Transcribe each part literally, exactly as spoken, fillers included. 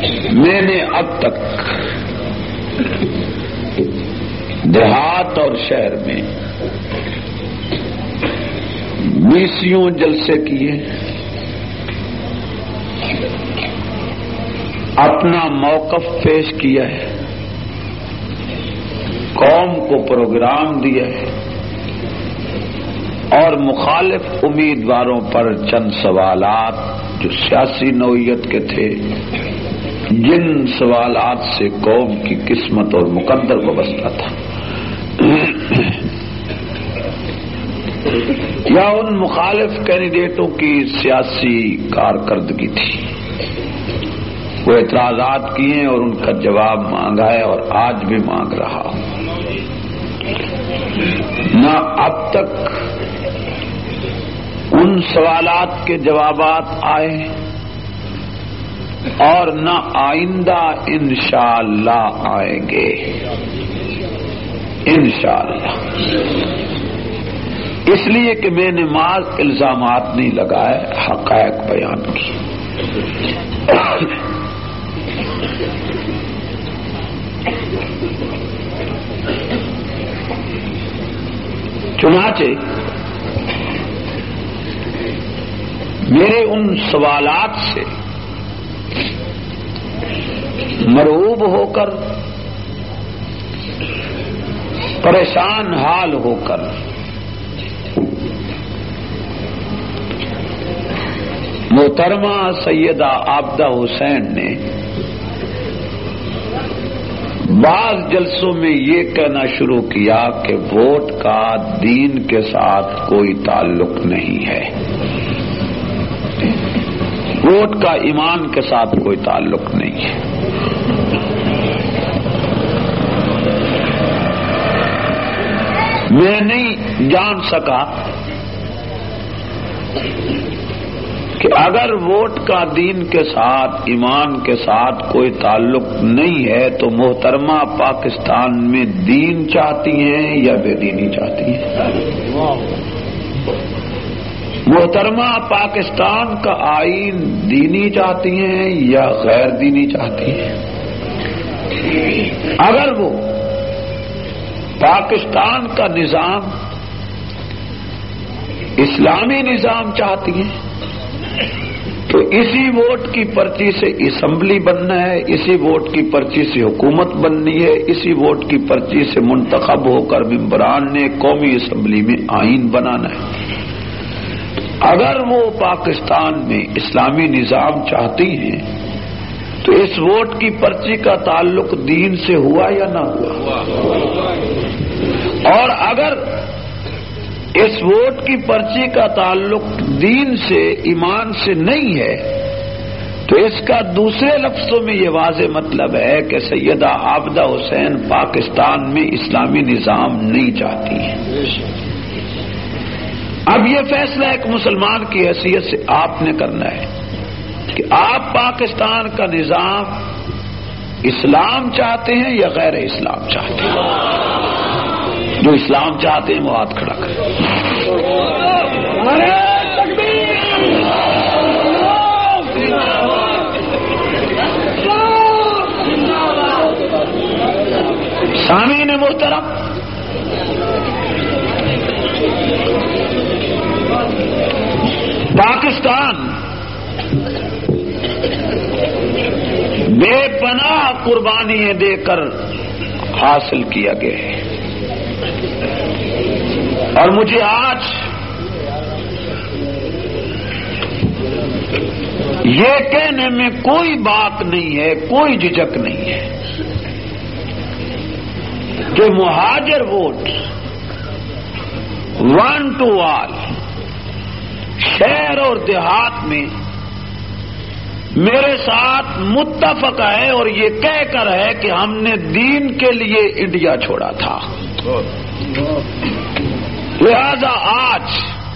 میں نے اب تک دیہات اور شہر میں بیسیوں جلسے کیے، اپنا موقف پیش کیا ہے، قوم کو پروگرام دیا ہے اور مخالف امیدواروں پر چند سوالات جو سیاسی نوعیت کے تھے، جن سوالات سے قوم کی قسمت اور مقدر وابستہ تھا، یا ان مخالف کینڈیڈیٹوں کی سیاسی کارکردگی تھی، وہ اعتراضات کیے اور ان کا جواب مانگا ہے اور آج بھی مانگ رہا ہوں۔ نہ اب تک ان سوالات کے جوابات آئے اور نہ آئندہ انشاءاللہ آئیں گے، انشاءاللہ، اس لیے کہ میں نے محض الزامات نہیں لگائے، حقائق بیان کی۔ چنانچہ میرے ان سوالات سے مرعوب ہو کر، پریشان حال ہو کر محترمہ سیدہ عابدہ حسین نے بعض جلسوں میں یہ کہنا شروع کیا کہ ووٹ کا دین کے ساتھ کوئی تعلق نہیں ہے، ووٹ کا ایمان کے ساتھ کوئی تعلق نہیں ہے۔ میں نہیں جان سکا کہ اگر ووٹ کا دین کے ساتھ، ایمان کے ساتھ کوئی تعلق نہیں ہے تو محترمہ پاکستان میں دین چاہتی ہیں یا بے دینی چاہتی ہیں؟ محترمہ پاکستان کا آئین دینی چاہتی ہیں یا غیر دینی چاہتی ہیں؟ اگر وہ پاکستان کا نظام اسلامی نظام چاہتی ہیں تو اسی ووٹ کی پرچی سے اسمبلی بننا ہے، اسی ووٹ کی پرچی سے حکومت بننی ہے، اسی ووٹ کی پرچی سے منتخب ہو کر ممبران نے قومی اسمبلی میں آئین بنانا ہے۔ اگر وہ پاکستان میں اسلامی نظام چاہتی ہیں تو اس ووٹ کی پرچی کا تعلق دین سے ہوا یا نہ ہوا؟ اور اگر اس ووٹ کی پرچی کا تعلق دین سے، ایمان سے نہیں ہے تو اس کا دوسرے لفظوں میں یہ واضح مطلب ہے کہ سیدہ عابدہ حسین پاکستان میں اسلامی نظام نہیں چاہتی ہیں۔ اب یہ فیصلہ ایک مسلمان کی حیثیت سے آپ نے کرنا ہے کہ آپ پاکستان کا نظام اسلام چاہتے ہیں یا غیر اسلام چاہتے ہیں؟ جو اسلام چاہتے ہیں وہ ہاتھ کھڑا کریں۔ سامعین محترم، پاکستان بے پناہ قربانیاں دے کر حاصل کیا گیا ہے، اور مجھے آج یہ کہنے میں کوئی بات نہیں ہے، کوئی جھجک نہیں ہے کہ مہاجر ووٹ ون ٹو آل شہر اور دیہات میں میرے ساتھ متفق ہے اور یہ کہہ کر ہے کہ ہم نے دین کے لیے انڈیا چھوڑا تھا۔ لہذا آج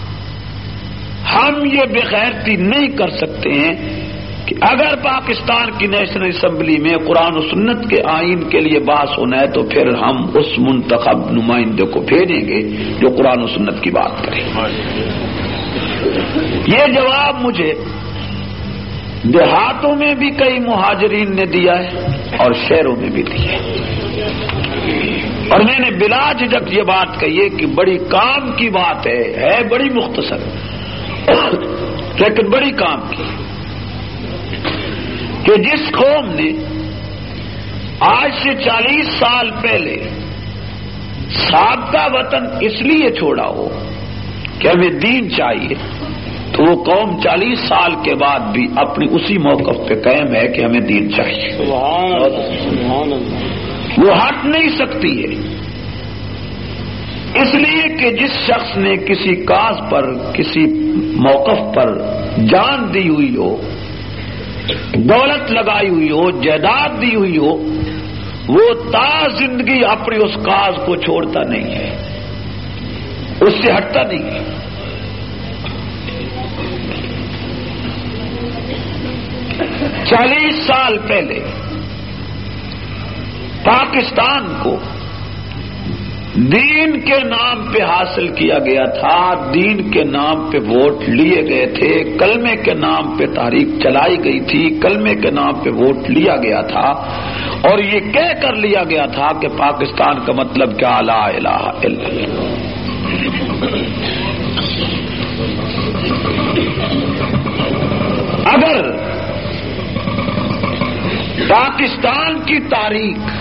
ہم یہ بغیرتی نہیں کر سکتے ہیں کہ اگر پاکستان کی نیشنل اسمبلی میں قرآن و سنت کے آئین کے لیے بحث ہونا ہے تو پھر ہم اس منتخب نمائندے کو بھیجیں گے جو قرآن و سنت کی بات کرے۔ یہ جواب مجھے دیہاتوں میں بھی کئی مہاجرین نے دیا ہے اور شہروں میں بھی دیا ہے. اور میں نے بلا جھجک یہ بات کہی ہے کہ بڑی کام کی بات ہے ہے بڑی مختصر لیکن بڑی کام کی کہ جس قوم نے آج سے چالیس سال پہلے سابقہ وطن اس لیے چھوڑا ہو کہ ہمیں دین چاہیے، تو وہ قوم چالیس سال کے بعد بھی اپنی اسی موقف پہ قائم ہے کہ ہمیں دین چاہیے. سبحان اللہ. وہ ہٹ نہیں سکتی ہے، اس لیے کہ جس شخص نے کسی کاز پر کسی موقف پر جان دی ہوئی ہو، دولت لگائی ہوئی ہو، جائیداد دی ہوئی ہو، وہ تا زندگی اپنے اس کاز کو چھوڑتا نہیں ہے، اس سے ہٹتا نہیں ہے. چالیس سال پہلے پاکستان کو دین کے نام پہ حاصل کیا گیا تھا، دین کے نام پہ ووٹ لیے گئے تھے، کلمے کے نام پہ تحریک چلائی گئی تھی، کلمے کے نام پہ ووٹ لیا گیا تھا، اور یہ کہہ کر لیا گیا تھا کہ پاکستان کا مطلب کیا لا الہ الا اللہ. اگر پاکستان کی تاریخ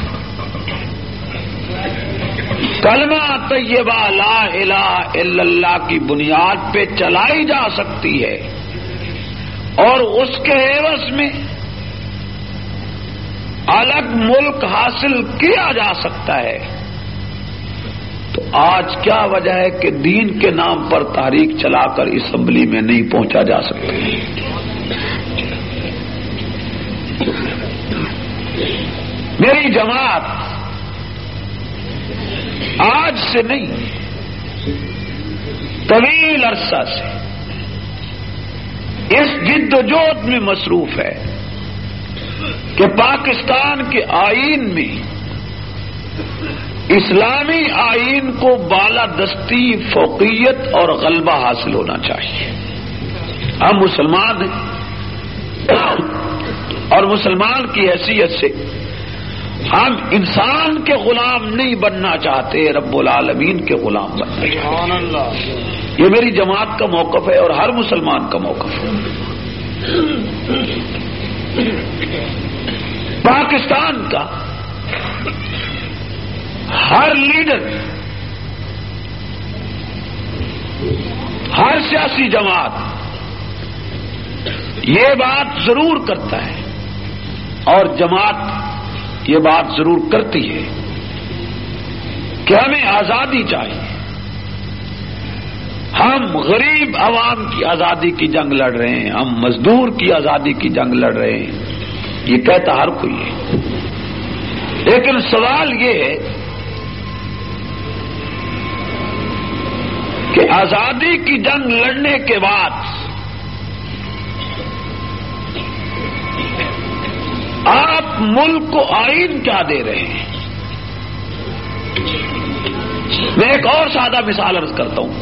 کلمہ طیبہ لا الہ الا اللہ کی بنیاد پہ چلائی جا سکتی ہے اور اس کے عوض میں الگ ملک حاصل کیا جا سکتا ہے، تو آج کیا وجہ ہے کہ دین کے نام پر تحریک چلا کر اسمبلی میں نہیں پہنچا جا سکتا؟ میری جماعت آج سے نہیں طویل عرصہ سے اس جد و جہد میں مصروف ہے کہ پاکستان کے آئین میں اسلامی آئین کو بالادستی، فوقیت اور غلبہ حاصل ہونا چاہیے. ہم مسلمان ہیں اور مسلمان کی حیثیت سے ہم انسان کے غلام نہیں بننا چاہتے، رب العالمین کے غلام بننا چاہتے. یہ میری جماعت کا موقف ہے اور ہر مسلمان کا موقف ہے. پاکستان کا ہر لیڈر، ہر سیاسی جماعت یہ بات ضرور کرتا ہے اور جماعت یہ بات ضرور کرتی ہے کہ ہمیں آزادی چاہیے. ہم غریب عوام کی آزادی کی جنگ لڑ رہے ہیں، ہم مزدور کی آزادی کی جنگ لڑ رہے ہیں، یہ کہتا ہر کوئی ہے. لیکن سوال یہ ہے کہ آزادی کی جنگ لڑنے کے بعد آپ ملک کو آئین کیا دے رہے ہیں؟ میں ایک اور سادہ مثال عرض کرتا ہوں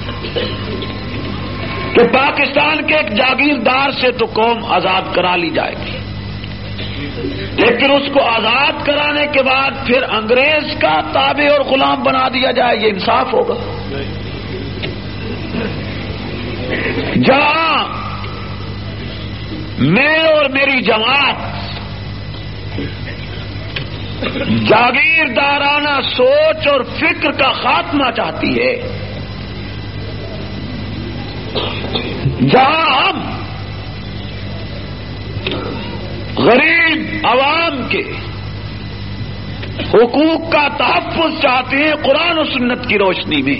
کہ پاکستان کے ایک جاگیردار سے تو قوم آزاد کرا لی جائے گی، لیکن اس کو آزاد کرانے کے بعد پھر انگریز کا تابع اور غلام بنا دیا جائے، یہ انصاف ہوگا؟ جہاں میں اور میری جماعت جاگیردارانہ سوچ اور فکر کا خاتمہ چاہتی ہے، جہاں ہم غریب عوام کے حقوق کا تحفظ چاہتے ہیں قرآن و سنت کی روشنی میں،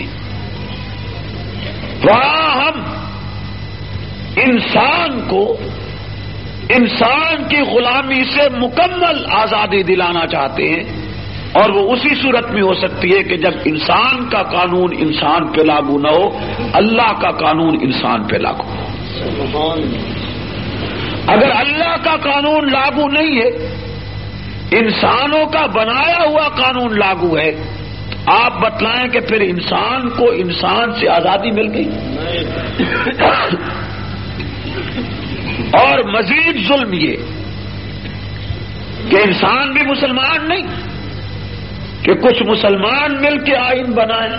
وہاں ہم انسان کو انسان کی غلامی سے مکمل آزادی دلانا چاہتے ہیں، اور وہ اسی صورت میں ہو سکتی ہے کہ جب انسان کا قانون انسان پہ لاگو نہ ہو، اللہ کا قانون انسان پہ لاگو ہو. اگر اللہ کا قانون لاگو نہیں ہے، انسانوں کا بنایا ہوا قانون لاگو ہے، آپ بتلائیں کہ پھر انسان کو انسان سے آزادی مل گئی؟ اور مزید ظلم یہ کہ انسان بھی مسلمان نہیں کہ کچھ مسلمان مل کے آئین بنائیں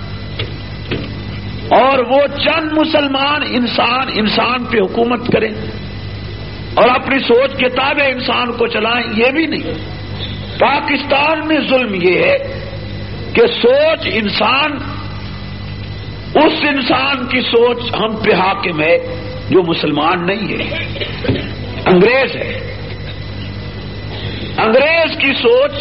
اور وہ چند مسلمان انسان انسان پہ حکومت کریں اور اپنی سوچ کے تابع انسان کو چلائیں، یہ بھی نہیں۔ پاکستان میں ظلم یہ ہے کہ سوچ انسان اس انسان کی سوچ ہم پہ حاکم ہے جو مسلمان نہیں ہے، انگریز ہے۔ انگریز کی سوچ،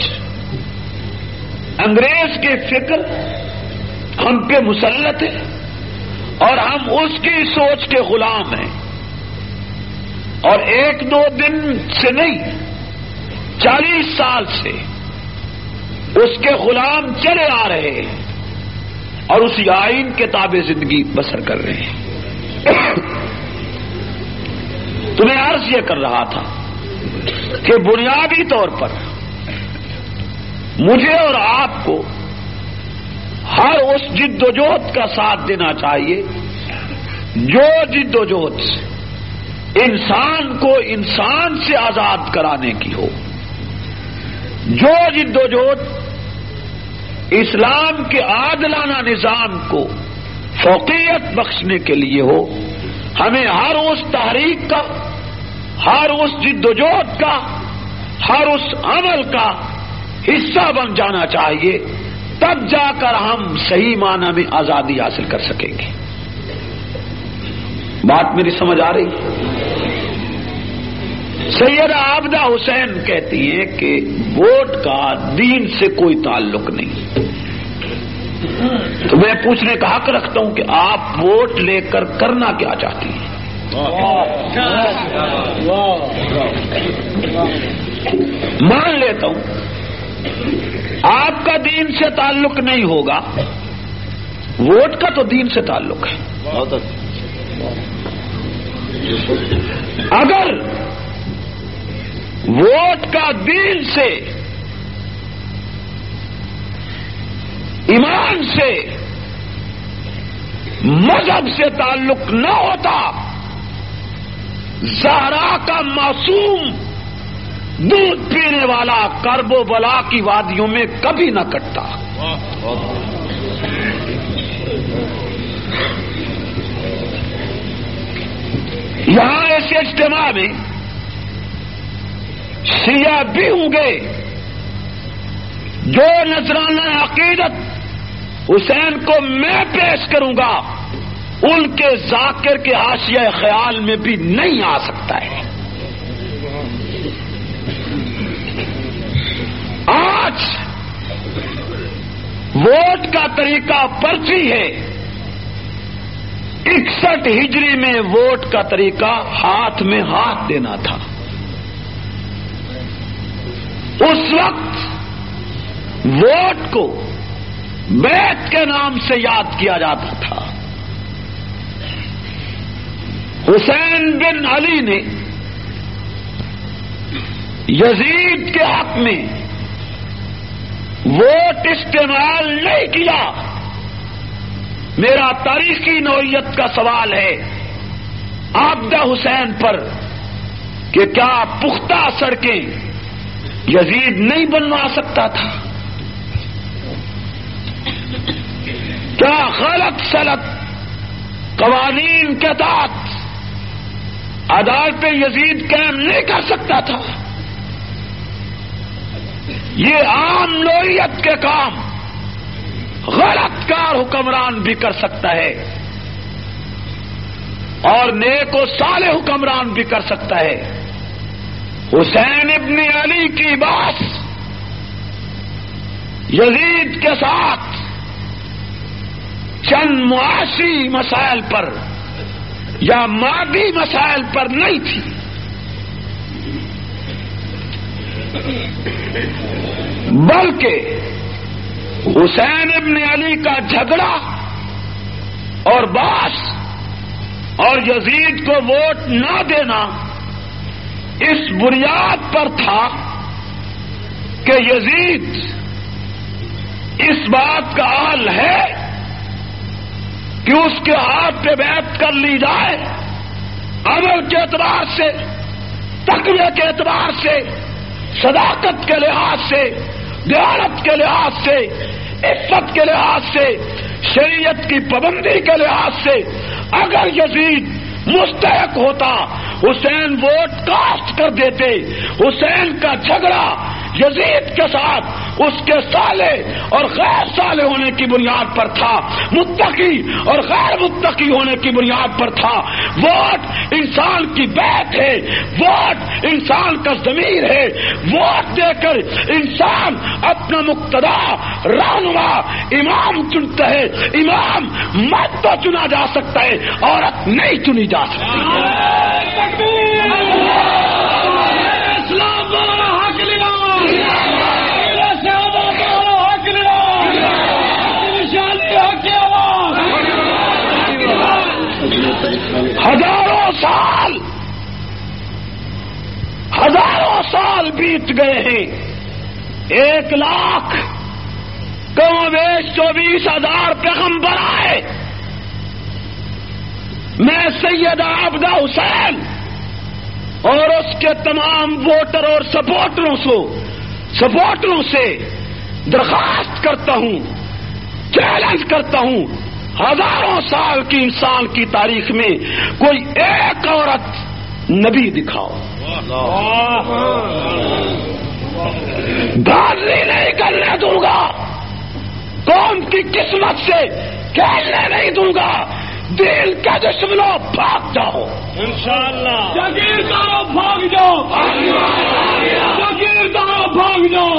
انگریز کے فکر ہم پہ مسلط ہے اور ہم اس کی سوچ کے غلام ہیں، اور ایک دو دن سے نہیں چالیس سال سے اس کے غلام چلے آ رہے ہیں اور اسی آئین کے تابع زندگی بسر کر رہے ہیں۔ تمہیں عرض یہ کر رہا تھا کہ بنیادی طور پر مجھے اور آپ کو ہر اس جد و جہد کا ساتھ دینا چاہیے جو جد و جہد انسان کو انسان سے آزاد کرانے کی ہو، جو جد و جہد اسلام کے عادلانہ نظام کو فوقیت بخشنے کے لیے ہو۔ ہمیں ہر اس تحریک کا، ہر اس جد و جہد کا، ہر اس عمل کا حصہ بن جانا چاہیے، تب جا کر ہم صحیح معنی میں آزادی حاصل کر سکیں گے۔ بات میری سمجھ آ رہی؟ سیدہ عابدہ حسین کہتی ہیں کہ ووٹ کا دین سے کوئی تعلق نہیں۔ تو میں پوچھنے کا حق رکھتا ہوں کہ آپ ووٹ لے کر کرنا کیا چاہتی ہیں؟ مان لیتا ہوں آپ کا دین سے تعلق نہیں ہوگا، ووٹ کا تو دین سے تعلق ہے۔ اگر ووٹ کا دین سے، ایمان سے، مذہب سے تعلق نہ ہوتا، زہرا کا معصوم دودھ پینے والا کرب و بلا کی وادیوں میں کبھی نہ کٹتا۔ یہاں ایسے اجتماع میں شیعہ بھی ہوں گے جو نذرانہ عقیدت حسین کو میں پیش کروں گا ان کے ذاکر کے حاشیہ خیال میں بھی نہیں آ سکتا ہے۔ آج ووٹ کا طریقہ پرچی ہے، اکسٹھ ہجری میں ووٹ کا طریقہ ہاتھ میں ہاتھ دینا تھا۔ اس وقت ووٹ کو بیعت کے نام سے یاد کیا جاتا تھا۔ حسین بن علی نے یزید کے حق میں ووٹ استعمال نہیں کیا۔ میرا تاریخی نوعیت کا سوال ہے عابدہ حسین پر کہ کیا پختہ سڑکیں یزید نہیں بنوا سکتا تھا؟ کیا غلط سلط قوانین کے تحت عدالت یزید قائم نہیں کر سکتا تھا؟ یہ عام نوعیت کے کام غلط کار حکمران بھی کر سکتا ہے اور نیک و صالح حکمران بھی کر سکتا ہے۔ حسین ابن علی کی بات یزید کے ساتھ چند معاشی مسائل پر یا مادی مسائل پر نہیں تھی، بلکہ حسین ابن علی کا جھگڑا اور باس اور یزید کو ووٹ نہ دینا اس بنیاد پر تھا کہ یزید اس بات کا حال ہے کہ اس کے ہاتھ پہ بیعت کر لی جائے عمل کے اعتبار سے، تقوی کے اعتبار سے، صداقت کے لحاظ سے، دیانت کے لحاظ سے، عفت کے لحاظ سے، شریعت کی پابندی کے لحاظ سے اگر یزید مستحق ہوتا حسین ووٹ کاسٹ کر دیتے. حسین کا جھگڑا یزید کے ساتھ اس کے صالح اور غیر صالح ہونے کی بنیاد پر تھا، متقی اور غیر متقی ہونے کی بنیاد پر تھا. ووٹ انسان کی بیعت ہے، ووٹ انسان کا ضمیر ہے. ووٹ دے کر انسان اپنا مقتدا، رہنما، امام چنتا ہے. امام مرد تو چنا جا سکتا ہے، عورت نہیں چنی جا سکتی. ہزاروں سال ہزاروں سال بیت گئے ہیں. ایک لاکھ کم و بیش چوبیس ہزار پیغمبر آئے. میں سید عابدہ حسین اور اس کے تمام ووٹر اور سپورٹروں سے سپورٹروں سے درخواست کرتا ہوں، چیلنج کرتا ہوں، ہزاروں سال کی انسان کی تاریخ میں کوئی ایک عورت نبی دکھاؤ. گالی نہیں کرنے دوں گا، قوم کی قسمت سے کھیلنے نہیں دوں گا. دل کے دشمنوں بھاگ جاؤ انشاءاللہ. جاگیرداروں بھاگ جاؤ، جاگیرداروں بھاگ جاؤ.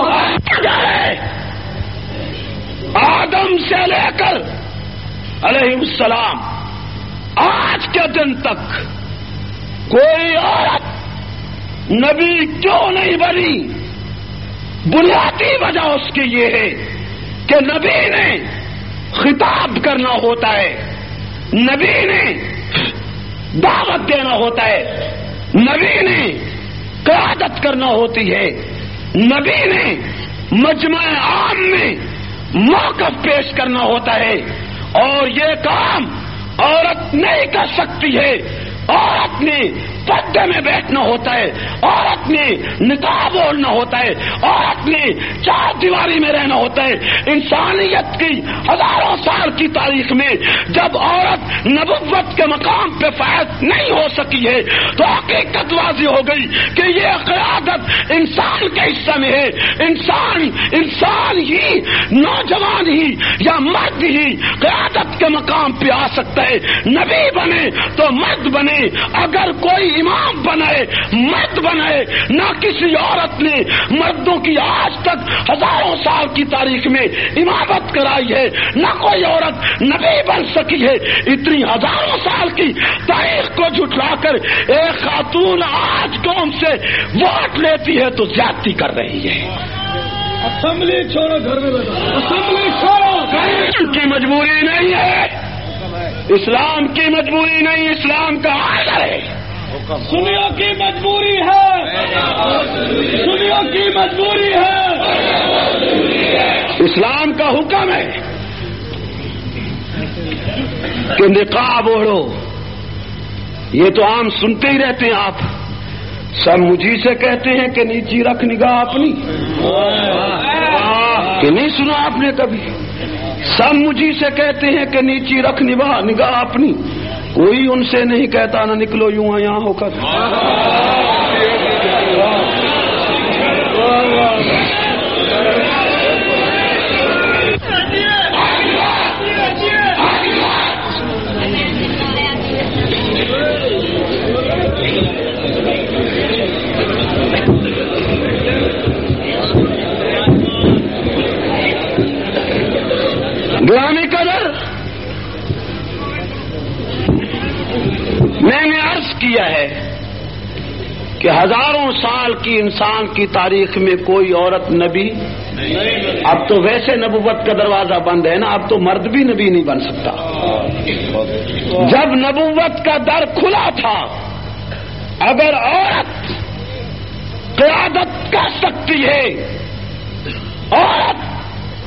آدم سے لے کر علیہ السلام آج کے دن تک کوئی عورت نبی کیوں نہیں بنی؟ بنیادی وجہ اس کی یہ ہے کہ نبی نے خطاب کرنا ہوتا ہے، نبی نے دعوت دینا ہوتا ہے، نبی نے قیادت کرنا ہوتی ہے، نبی نے مجمع عام میں موقف پیش کرنا ہوتا ہے. اور یہ کام عورت نہیں کر سکتی ہے. عورت نے پردے میں بیٹھنا ہوتا ہے، عورت نے نقاب اوڑھنا ہوتا ہے، عورت نے چار دیواری میں رہنا ہوتا ہے. انسانیت کی ہزاروں سال کی تاریخ میں جب عورت نبوت کے مقام پہ فائز نہیں ہو سکی ہے تو حقیقت واضح ہو گئی کہ یہ قیادت انسان کے حصہ میں ہے. انسان انسان ہی، نوجوان ہی یا مرد ہی قیادت کے مقام پہ آ سکتا ہے. نبی بنے تو مرد بنے، اگر کوئی امام بنائے مرد بنائے. نہ کسی عورت نے مردوں کی آج تک ہزاروں سال کی تاریخ میں امامت کرائی ہے، نہ کوئی عورت نبی بن سکی ہے. اتنی ہزاروں سال کی تاریخ کو جھٹلا کر ایک خاتون آج قوم سے ووٹ لیتی ہے تو زیادتی کر رہی ہے. اسمبلی چھوڑو، گھر میں بیٹھو، اسمبلی چھوڑو. کی مجبوری نہیں ہے، اسلام کی مجبوری نہیں، اسلام کا آرڈر ہے. سنیوں کی مجبوری ہے، سنیوں کی مجبوری ہے، اسلام کا حکم ہے کہ نقاب اوڑھو. یہ تو عام سنتے ہی رہتے ہیں آپ. سب مجھے سے کہتے ہیں کہ نیچی رکھ نگاہ اپنی، کہ نہیں سنا آپ نے کبھی؟ سب مجھے سے کہتے ہیں کہ نیچی رکھ نگاہ نگاہ اپنی، کوئی ان سے نہیں کہتا نہ نکلو یوں یہاں ہو کر. گرامی قدر، میں نے عرض کیا ہے کہ ہزاروں سال کی انسان کی تاریخ میں کوئی عورت نبی، اب تو ویسے نبوت کا دروازہ بند ہے نا، اب تو مرد بھی نبی نہیں بن سکتا. جب نبوت کا در کھلا تھا، اگر عورت قیادت کر سکتی ہے، عورت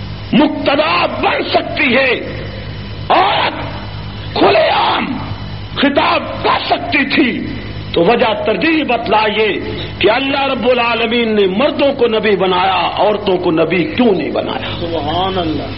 مقتدا بن سکتی ہے، عورت کھلے عام خطاب کر سکتی تھی تو وجہ ترجیح بتلائیے کہ اللہ رب العالمین نے مردوں کو نبی بنایا، عورتوں کو نبی کیوں نہیں بنایا؟ سبحان اللہ.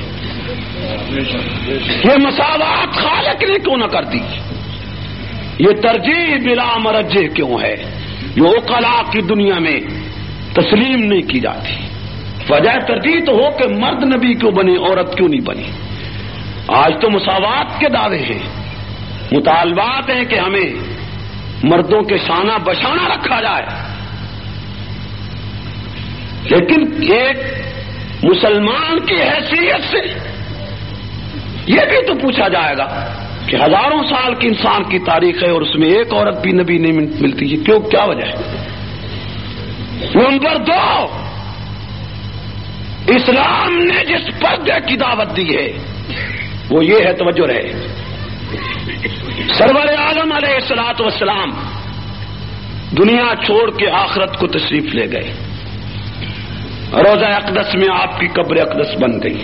یہ مساوات خالق نے کیوں نہ کر دی؟ یہ ترجیح بلا مرجع کیوں ہے جو عقلاء کی دنیا میں تسلیم نہیں کی جاتی؟ وجہ ترجیح تو ہو کہ مرد نبی کیوں بنے، عورت کیوں نہیں بنی؟ آج تو مساوات کے دعوے ہیں، مطالبات ہیں کہ ہمیں مردوں کے شانہ بشانہ رکھا جائے، لیکن ایک مسلمان کی حیثیت سے یہ بھی تو پوچھا جائے گا کہ ہزاروں سال کی انسان کی تاریخ ہے اور اس میں ایک عورت بھی نبی نہیں ملتی ہے، کیوں؟ کیا وجہ ہے؟ نمبر دو، اسلام نے جس پردے کی دعوت دی ہے وہ یہ ہے، توجہ رہے، سرور عالم علیہ الصلوۃ والسلام دنیا چھوڑ کے آخرت کو تشریف لے گئے، روضہ اقدس میں آپ کی قبر اقدس بن گئی،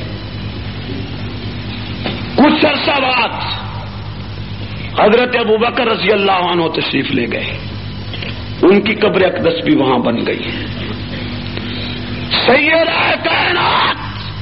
کچھ عرصہ بعد حضرت ابو بکر رضی اللہ عنہ تشریف لے گئے، ان کی قبر اقدس بھی وہاں بن گئی، سیدہ کائنات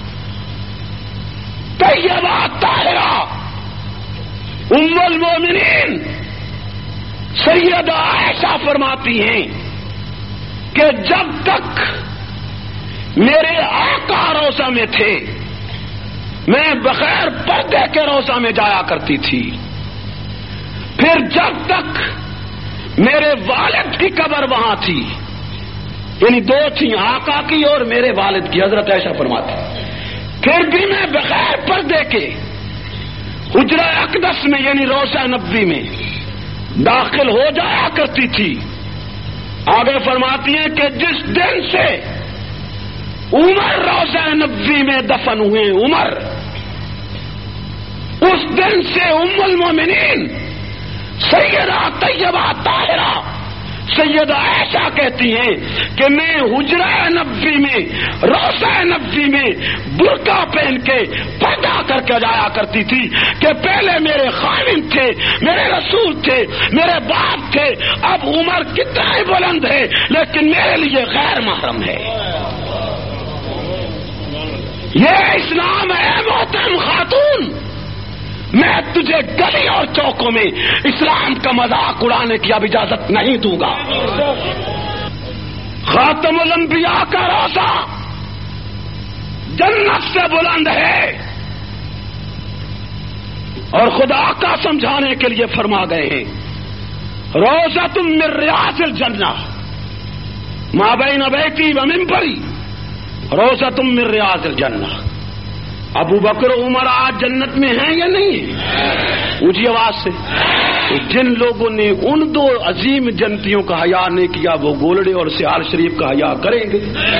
طیبہ طاہرہ ام المومنین سیدہ عائشہ فرماتی ہیں کہ جب تک میرے آقا روضہ میں تھے میں بغیر پردے کے روضہ میں جایا کرتی تھی، پھر جب تک میرے والد کی قبر وہاں تھی، یعنی دو تھی، آقا کی اور میرے والد کی، حضرت عائشہ فرماتی، پھر بھی میں بغیر پردے کے حجرہ اقدس میں یعنی روضہ نبوی میں داخل ہو جایا کرتی تھی۔ آگے فرماتی ہیں کہ جس دن سے عمر روضہ نبوی میں دفن ہوئے، عمر، اس دن سے ام المومنین سیدہ طیبہ طاہرہ سیدہ عائشہ کہتی ہیں کہ میں حجرہ نبوی میں روضہ نبوی میں برقع پہن کے پردہ کر کے جایا کرتی تھی کہ پہلے میرے خاوند تھے، میرے رسول تھے، میرے باپ تھے، اب عمر کتنا ہی بلند ہے لیکن میرے لیے غیر محرم ہے۔ یہ اسلام ہے محترم خاتون، میں تجھے گلی اور چوکوں میں اسلام کا مذاق اڑانے کی اب اجازت نہیں دوں گا۔ خاتم الانبیاء کا روضہ جنت سے بلند ہے، اور خدا کا سمجھانے کے لیے فرما گئے ہیں روضۃ من ریاض الجنہ ما بین بیتی و منبری روضۃ من ریاض الجنہ۔ ابو بکر و عمر آج جنت میں ہیں یا نہیں ہیں؟ اونچی آواز سے۔ تو جن لوگوں نے ان دو عظیم جنتیوں کا حیا نہیں کیا وہ گولڑے اور سیال شریف کا حیا کریں گے؟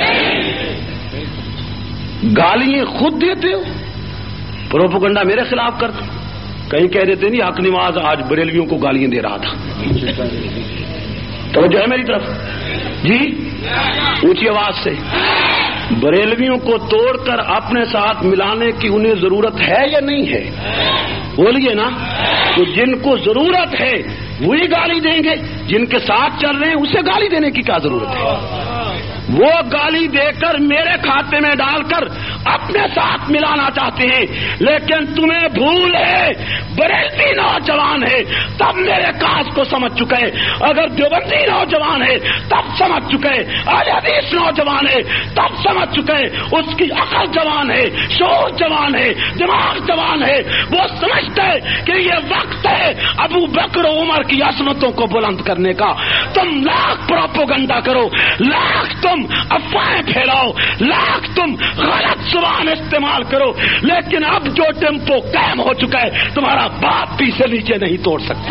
گالیاں خود دیتے ہو، پروپیگنڈا میرے خلاف کرتے، کہیں کہہ دیتے نہیں حق نواز آج بریلویوں کو گالیاں دے رہا تھا، توجہ ہے میری طرف جی؟ اونچی آواز سے۔ بریلویوں کو توڑ کر اپنے ساتھ ملانے کی انہیں ضرورت ہے یا نہیں ہے؟ بولیے نا۔ تو جن کو ضرورت ہے وہی گالی دیں گے، جن کے ساتھ چل رہے ہیں اسے گالی دینے کی کیا ضرورت ہے؟ وہ گالی دے کر میرے کھاتے میں ڈال کر اپنے ساتھ ملانا چاہتے ہیں، لیکن تمہیں بھول ہے بریلوی نوجوان ہے تب میرے کاج کو سمجھ چکے، اگر دیوبندی نوجوان ہے تب سمجھ چکے، اہل حدیث نوجوان ہے تب سمجھ چکے، اس کی عقل جوان ہے، شعور جوان ہے، دماغ جوان ہے، وہ سمجھتے کہ یہ وقت ہے ابو بکر و عمر کی عظمتوں کو بلند کرنے کا۔ تم لاکھ پروپیگنڈا کرو، لاکھ تم افواہیں پھیلاؤ، لاکھ تم غلط زبان استعمال کرو، لیکن اب جو ٹیمپو قائم ہو چکا ہے تمہارا باپ بھی سے نیچے نہیں توڑ سکتا۔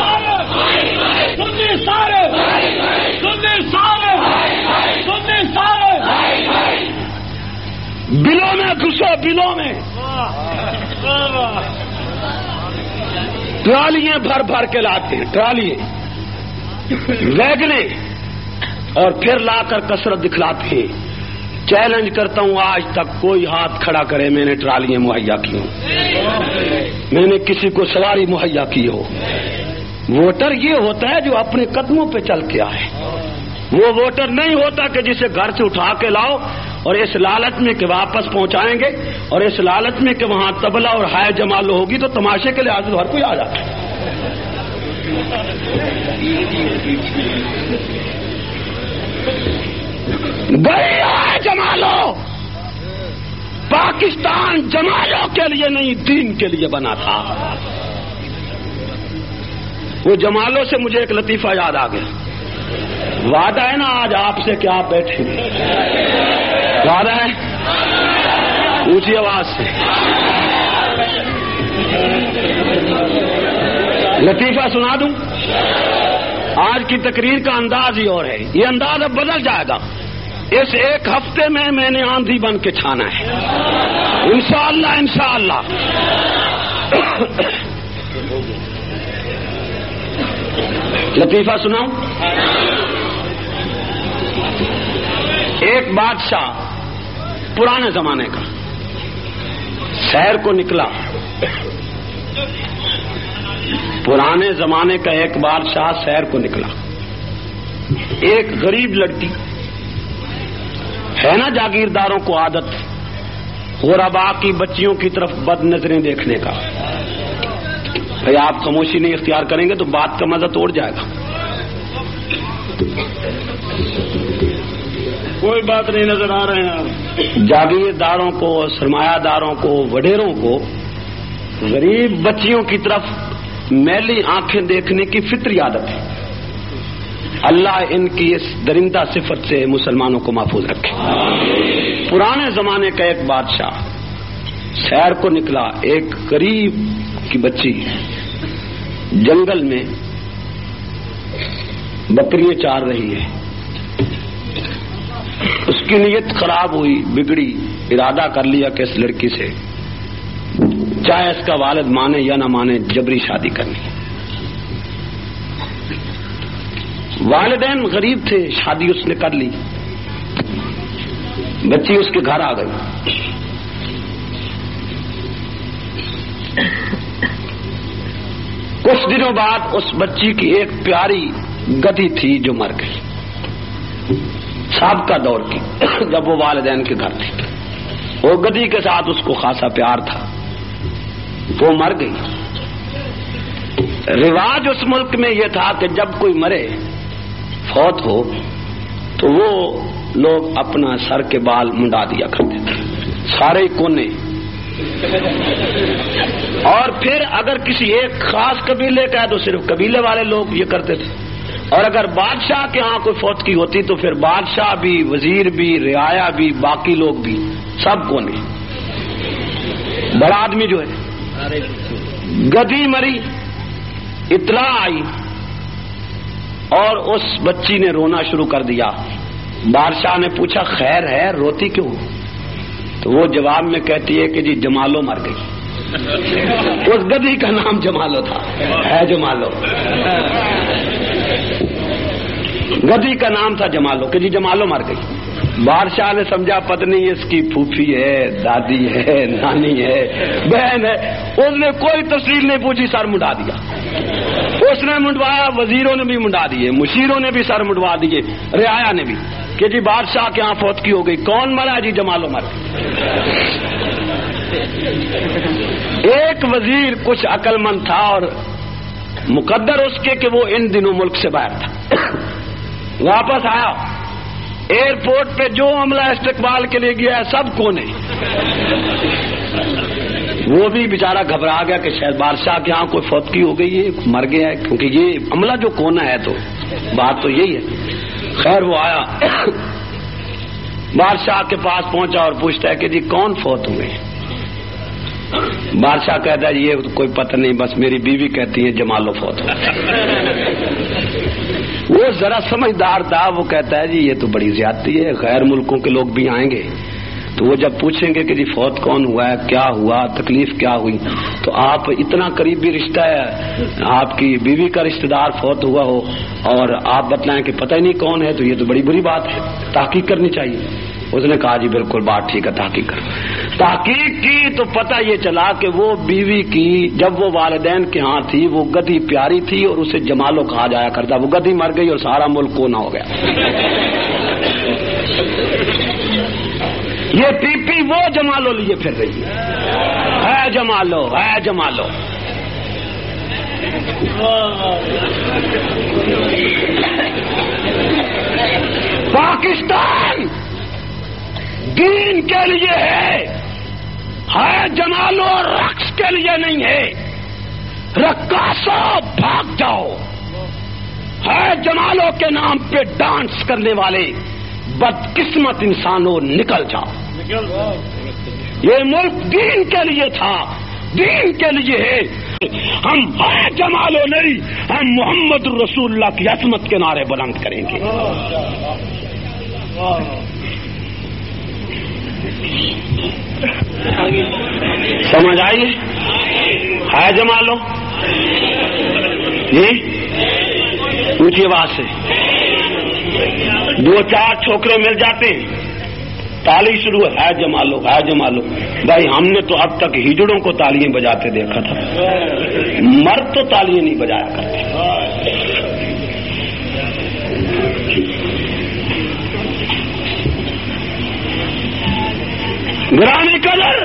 سننے سارے سننے سارے سننے سارے بلوں میں گھسو، بلوں میں ٹرالیاں بھر بھر کے لاتے ہیں، ٹرالیاں ویگنے، اور پھر لا کر کثرت دکھلاتے ہیں۔ چیلنج کرتا ہوں آج تک کوئی ہاتھ کھڑا کرے میں نے ٹرالیاں مہیا کی ہوں، میں نے کسی کو سواری مہیا کی ہو، ووٹر یہ ہوتا ہے جو اپنے قدموں پہ چل کے آئے. وہ ووٹر نہیں ہوتا کہ جسے گھر سے اٹھا کے لاؤ اور اس لالچ میں کہ واپس پہنچائیں گے اور اس لالچ میں کہ وہاں تبلا اور ہائے جمال ہوگی تو تماشے کے لحاظ سے ہر کوئی آ جاتا ہے. گئے آئے جمالو. پاکستان جمالوں کے لیے نہیں دین کے لیے بنا تھا. وہ جمالوں سے مجھے ایک لطیفہ یاد آ گیا. وعدہ ہے نا آج آپ سے کہ آپ بیٹھیں گے؟ وعدہ ہے؟ اونچی آواز سے لطیفہ سنا دوں. آج کی تقریر کا انداز ہی اور ہے. یہ انداز اب بدل جائے گا. اس ایک ہفتے میں میں نے آندھی بن کے چھانا ہے انشاءاللہ انشاءاللہ. لطیفہ سناؤں. ایک بادشاہ پرانے زمانے کا سیر کو نکلا. پرانے زمانے کا ایک بادشاہ سیر کو نکلا. ایک غریب لڑکی ہے نا، جاگیرداروں کو عادت غربا کی بچیوں کی طرف بد نظریں دیکھنے کا. بھئی آپ خاموشی نہیں اختیار کریں گے تو بات کا مزہ توڑ جائے گا. کوئی بات نہیں، نظر آ رہے ہیں. جاگیرداروں کو، سرمایہ داروں کو، وڈیروں کو غریب بچیوں کی طرف میلی آنکھیں دیکھنے کی فطری عادت ہے. اللہ ان کی اس درندہ صفت سے مسلمانوں کو محفوظ رکھے. پرانے زمانے کا ایک بادشاہ سیر کو نکلا. ایک غریب کی بچی جنگل میں بکریاں چار رہی ہے. اس کی نیت خراب ہوئی، بگڑی. ارادہ کر لیا کہ اس لڑکی سے چاہے اس کا والد مانے یا نہ مانے جبری شادی کرنی. والدین غریب تھے، شادی اس نے کر لی. بچی اس کے گھر آ گئی. کچھ دنوں بعد اس بچی کی ایک پیاری گدھی تھی جو مر گئی. سابقہ دور کی جب وہ والدین کے گھر تھی. وہ گدھی کے ساتھ اس کو خاصا پیار تھا. وہ مر گئی. رواج اس ملک میں یہ تھا کہ جب کوئی مرے، فوت ہو، تو وہ لوگ اپنا سر کے بال منڈا دیا کرتے تھے، سارے کونے. اور پھر اگر کسی ایک خاص قبیلے کا ہے تو صرف قبیلے والے لوگ یہ کرتے تھے. اور اگر بادشاہ کے ہاں کوئی فوت کی ہوتی تو پھر بادشاہ بھی، وزیر بھی، رعایا بھی، باقی لوگ بھی، سب کونے. بڑا آدمی جو ہے، گدھی مری، اطلاع آئی اور اس بچی نے رونا شروع کر دیا. بادشاہ نے پوچھا خیر ہے، روتی کیوں؟ تو وہ جواب میں کہتی ہے کہ جی جمالو مر گئی. اس گدھی کا نام جمالو تھا. ہے جمالو، گدھی کا نام تھا جمالو کہ جی جمالو مر گئی. بادشاہ نے سمجھا پتنی اس کی پھوپھی ہے، دادی ہے، نانی ہے، بہن ہے. اس نے کوئی تفصیل نہیں پوچھی، سر منڈا دیا. اس نے منڈوایا، وزیروں نے بھی منڈا دیے، مشیروں نے بھی سر منڈوا دیے، رعایا نے بھی کہ جی بادشاہ کے ہاں فوت کی ہو گئی. کون مرا؟ جی جمالو مر گئی. ایک وزیر کچھ عقل مند تھا اور مقدر اس کے کہ وہ ان دنوں ملک سے باہر تھا. واپس آیا، ایئرپورٹ پہ جو عملہ استقبال کے لیے گیا ہے سب کونے. وہ بھی بیچارہ گھبرا گیا کہ شاید بادشاہ کے ہاں کوئی فوت کی ہو گئی ہے، مر گیا ہے، کیونکہ یہ عملہ جو کونا ہے تو بات تو یہی ہے. خیر وہ آیا، بادشاہ کے پاس پہنچا اور پوچھتا ہے کہ جی کون فوت ہوئے؟ بادشاہ کہتا ہے یہ کوئی پتہ نہیں، بس میری بیوی کہتی ہے جمالو فوت ہو. وہ ذرا سمجھدار تھا، وہ کہتا ہے جی یہ تو بڑی زیادتی ہے، غیر ملکوں کے لوگ بھی آئیں گے تو وہ جب پوچھیں گے کہ جی فوت کون ہوا ہے، کیا ہوا، تکلیف کیا ہوئی، تو آپ اتنا قریبی رشتہ ہے، آپ کی بیوی کا رشتہ دار فوت ہوا ہو اور آپ بتلائیں کہ پتہ ہی نہیں کون ہے، تو یہ تو بڑی بری بات ہے، تحقیق کرنی چاہیے. اس نے کہا جی بالکل بات ٹھیک ہے، تحقیق کرو. تحقیق کی تو پتہ یہ چلا کہ وہ بیوی کی جب وہ والدین کے ہاں تھی وہ گدھی پیاری تھی اور اسے جمالو کہا جایا کرتا. وہ گدھی مر گئی اور سارا ملک کونا ہو گیا. یہ پی پی وہ جمالو لیے پھر رہی ہے جمالو ہے جمالو. پاکستان دین کے لیے ہے ہے جمالو اور رقص کے لیے نہیں ہے. رقاصو بھاگ جاؤ. ہے جمالو کے نام پہ ڈانس کرنے والے بدقسمت انسانوں نکل جاؤ. یہ ملک دین کے لیے تھا, دین کے لیے ہے. ہم ہے جمالو نہیں, ہم محمد رسول اللہ کی عظمت کے نعرے بلند کریں گے. سمجھ آئی ہے جمالو؟ یہ اونچی آواز سے دو چار چھوکرے مل جاتے ہیں, تالی شروع ہے جمالو ہے جمالو. بھائی ہم نے تو اب تک ہجڑوں کو تالیاں بجاتے دیکھا تھا, مرد تو تالیاں نہیں بجایا کرتے. گرامی قدر,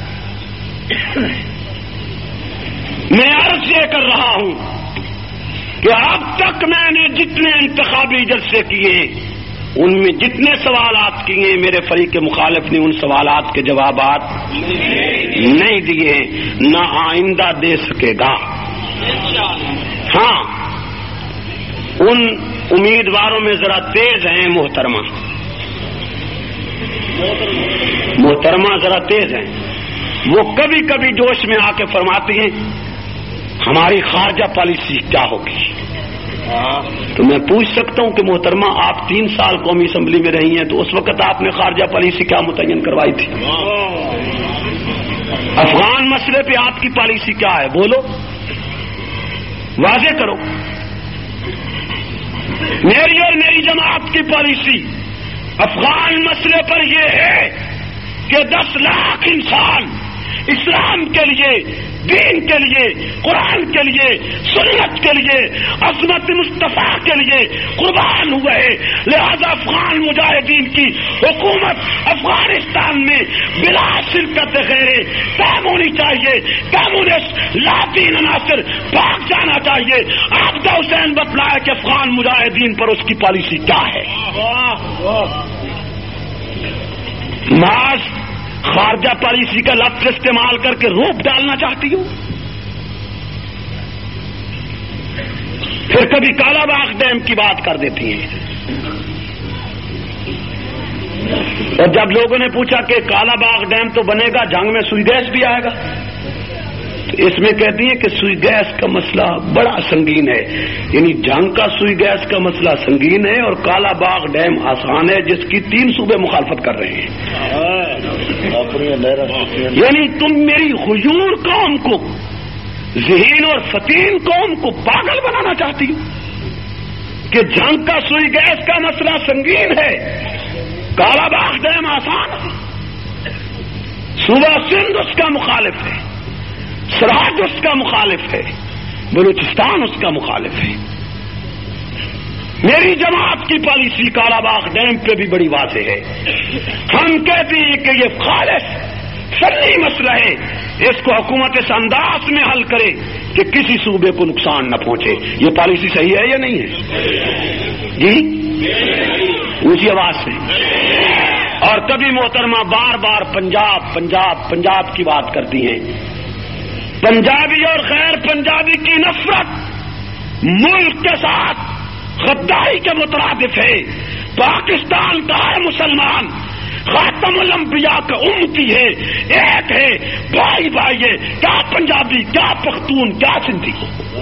میں عرض یہ کر رہا ہوں کہ اب تک میں نے جتنے انتخابی جلسے کیے ان میں جتنے سوالات کیے میرے فریق مخالف نے ان سوالات کے جوابات نہیں دیے, نہ آئندہ دے سکے گا. ہاں ان امیدواروں میں ذرا تیز ہیں محترمہ, محترمہ ذرا تیز ہیں. وہ کبھی کبھی جوش میں آ کے فرماتی ہیں ہماری خارجہ پالیسی کیا ہوگی. تو میں پوچھ سکتا ہوں کہ محترمہ آپ تین سال قومی اسمبلی میں رہی ہیں, تو اس وقت آپ نے خارجہ پالیسی کیا متعین کروائی تھی؟ افغان مسئلے پہ آپ کی پالیسی کیا ہے؟ بولو, واضح کرو. میری اور میری جماعت کی پالیسی افغان مسئلے پر یہ ہے کہ دس لاکھ انسان اسلام کے لیے, دین کے لیے, قرآن کے لیے, سنت کے لیے, عظمت مصطفیٰ کے لیے قربان ہوئے ہیں. لہذا افغان مجاہدین کی حکومت افغانستان میں بلا شرکت غیر قائم ہونی چاہیے. کمیونسٹ لاطین عناصر بھاگ جانا چاہیے. عابدہ حسین بتلایا کہ افغان مجاہدین پر اس کی پالیسی کیا ہے. محض خارجہ پالیسی کا لفظ استعمال کر کے روپ ڈالنا چاہتی ہوں. پھر کبھی کالا باغ ڈیم کی بات کر دیتی ہیں, اور جب لوگوں نے پوچھا کہ کالا باغ ڈیم تو بنے گا, جنگ میں سوئی گیس بھی آئے گا, تو اس میں کہتی ہیں کہ سوئی گیس کا مسئلہ بڑا سنگین ہے. یعنی جنگ کا سوئی گیس کا مسئلہ سنگین ہے اور کالا باغ ڈیم آسان ہے جس کی تین صوبے مخالفت کر رہے ہیں. یعنی تم میری غیور قوم کو, ذہین اور فتین قوم کو پاگل بنانا چاہتی ہو کہ جنگ کا سوئی گیس کا مسئلہ سنگین ہے, کالا باغ ڈیم آسان ہے. صوبہ سندھ اس کا مخالف ہے, سرحد اس کا مخالف ہے, بلوچستان اس کا مخالف ہے. میری جماعت کی پالیسی کالا باغ ڈیم پہ بھی بڑی واضح ہے. ہم کہتے ہیں کہ یہ خالص فنی مسئلہ ہے, اس کو حکومت اس انداز میں حل کرے کہ کسی صوبے کو نقصان نہ پہنچے. یہ پالیسی صحیح ہے یا نہیں ہے؟ جی اونچی آواز سے. اور کبھی محترمہ بار بار پنجاب پنجاب پنجاب کی بات کرتی ہیں. پنجابی اور غیر پنجابی کی نفرت ملک کے ساتھ غداری کے مترادف ہے. پاکستان کا ہر مسلمان خاتم الانبیاء کا امتی ہے, ایک ہے, بھائی بھائی ہے. کیا پنجابی, کیا پختون, کیا سندھی.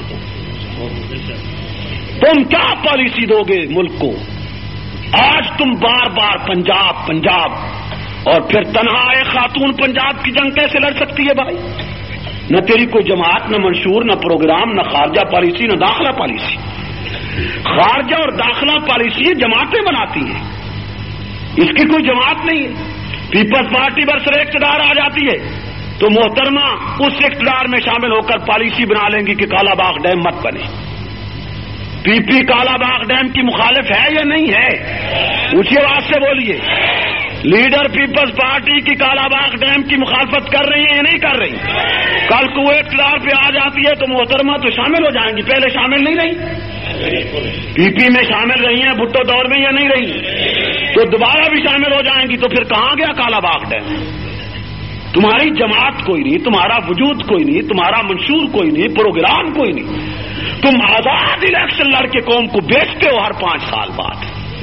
تم کیا پالیسی دو گے ملک کو؟ آج تم بار بار پنجاب پنجاب اور پھر تنہا ایک خاتون پنجاب کی جنگ کیسے لڑ سکتی ہے بھائی؟ نہ تیری کوئی جماعت, نہ منشور, نہ پروگرام, نہ خارجہ پالیسی, نہ داخلہ پالیسی. خارجہ اور داخلہ پالیسی جماعتیں بناتی ہیں, اس کی کوئی جماعت نہیں ہے. پیپلز پارٹی برسر اقتدار آ جاتی ہے تو محترمہ اس اقتدار میں شامل ہو کر پالیسی بنا لیں گی کہ کالا باغ ڈیم مت بنے. پی پی کالا باغ ڈیم کی مخالف ہے یا نہیں ہے؟ اونچی آواز سے بولیے. لیڈر پیپلز پارٹی کی کالا باغ ڈیم کی مخالفت کر رہی ہیں یا نہیں کر رہی؟ کل کو وہ اقتدار پہ آ جاتی ہے تو محترمہ تو شامل ہو جائیں گی، پہلے شامل نہیں رہی. پی پی میں شامل رہی ہیں بھٹو دور میں یا نہیں رہی؟ تو دوبارہ بھی شامل ہو جائیں گی. تو پھر کہاں گیا کالا باغ ڈیم؟ تمہاری جماعت کوئی نہیں، تمہارا وجود کوئی نہیں، تمہارا منشور کوئی نہیں، پروگرام کوئی نہیں. تم آزاد الیکشن لڑ کے قوم کو بیچتے ہو ہر پانچ سال بعد.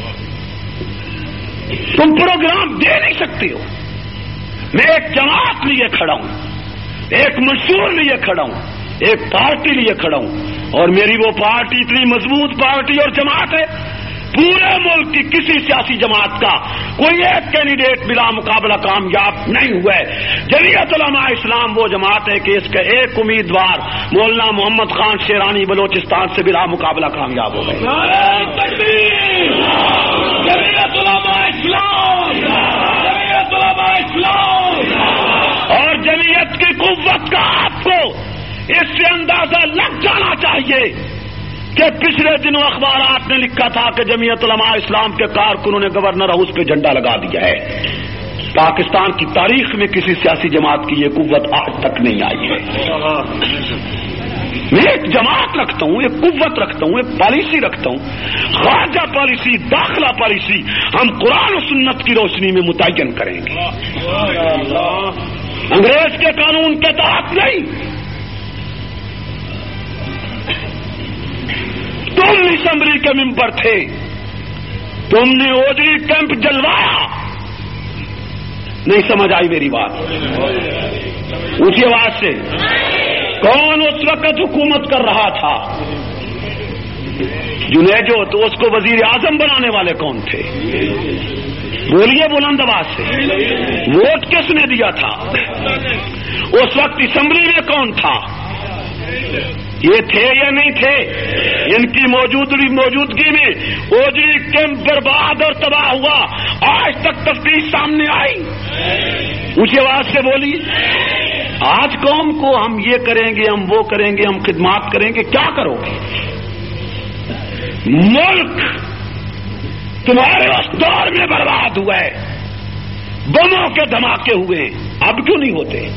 تم پروگرام دے نہیں سکتے ہو. میں ایک جماعت لیے کھڑا ہوں، ایک منشور لیے کھڑا ہوں، ایک پارٹی لیے کھڑا ہوں، اور میری وہ پارٹی اتنی مضبوط پارٹی اور جماعت ہے پورے ملک کی کسی سیاسی جماعت کا کوئی ایک کینڈیڈیٹ بلا مقابلہ کامیاب نہیں ہوا ہے. جمعیت علماء اسلام وہ جماعت ہے کہ اس کا ایک امیدوار مولانا محمد خان شیرانی بلوچستان سے بلا مقابلہ کامیاب ہو گئے. جمعیت علماء اسلام، جمعیت علماء اسلام. اور جمعیت کی قوت کا آپ کو اس سے اندازہ لگ جانا چاہیے کہ پچھلے دنوں اخبارات نے لکھا تھا کہ جمعیت علماء اسلام کے کارکنوں نے گورنر ہاؤس پہ جھنڈا لگا دیا ہے. پاکستان کی تاریخ میں کسی سیاسی جماعت کی یہ قوت آج تک نہیں آئی ہے. میں ایک جماعت رکھتا ہوں، ایک قوت رکھتا ہوں، ایک پالیسی رکھتا ہوں. خارجہ پالیسی، داخلہ پالیسی ہم قرآن و سنت کی روشنی میں متعین کریں گے، انگریز کے قانون کے تحت نہیں. تم اسمبلی کے ممبر تھے، تم نے اوجری کیمپ جلوایا. نہیں سمجھ آئی میری بات؟ اونچی آواز سے. کون اس وقت حکومت کر رہا تھا؟ جنیجو. تو اس کو وزیر اعظم بنانے والے کون تھے؟ بولیے بلند آواز سے. ووٹ کس نے دیا تھا؟ اس وقت اسمبلی میں کون تھا؟ یہ تھے یا نہیں تھے؟ ان کی موجودگی موجودگی میں اوجری کیمپ برباد اور تباہ ہوا. آج تک تفتیش سامنے آئی. اونچی آواز سے بولی. آج قوم کو ہم یہ کریں گے، ہم وہ کریں گے، ہم خدمات کریں گے. کیا کرو گے؟ ملک تمہارے اس دور میں برباد ہوا ہے، بموں کے دھماکے ہوئے. اب کیوں نہیں ہوتے؟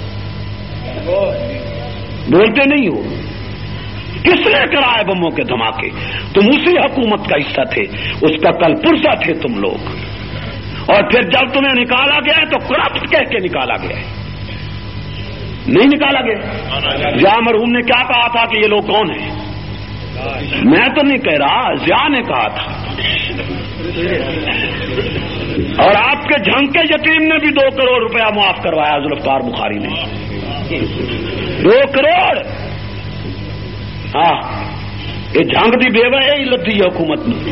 بولتے نہیں ہو. کس نے کرائے بموں کے دھماکے؟ تم اسی حکومت کا حصہ تھے، اس کا کل پرزہ تھے تم لوگ. اور پھر جب تمہیں نکالا گیا تو کرپٹ کہہ کے نکالا گیا. نہیں نکالا گیا. ضیاء مرحوم نے کیا کہا تھا کہ یہ لوگ کون ہیں؟ میں تو نہیں کہہ رہا، ضیاء نے کہا تھا. اور آپ کے جھنگ کے یتیم نے بھی دو کروڑ روپیہ معاف کروایا ذوالفقار بخاری نے. دو کروڑ. ہاں یہ جنگ دی بیوہ ہے، لدی حکومت نے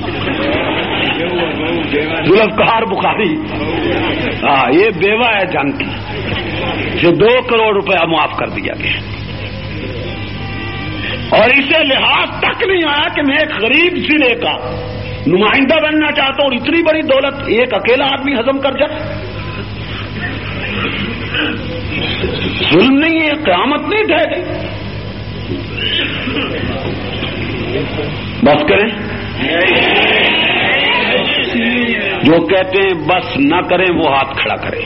ذوالفقار بخاری. ہاں یہ بیوہ ہے جنگ کی، جو دو کروڑ روپیہ معاف کر دیا گیا. اور اسے لحاظ تک نہیں آیا کہ میں ایک غریب ضلع کا نمائندہ بننا چاہتا ہوں اور اتنی بڑی دولت ایک اکیلا آدمی ہضم کر جائے. ظلم نہیں ہے، قیامت نہیں ڈھہ گئی. بس کریں. جو کہتے ہیں بس نہ کریں وہ ہاتھ کھڑا کریں.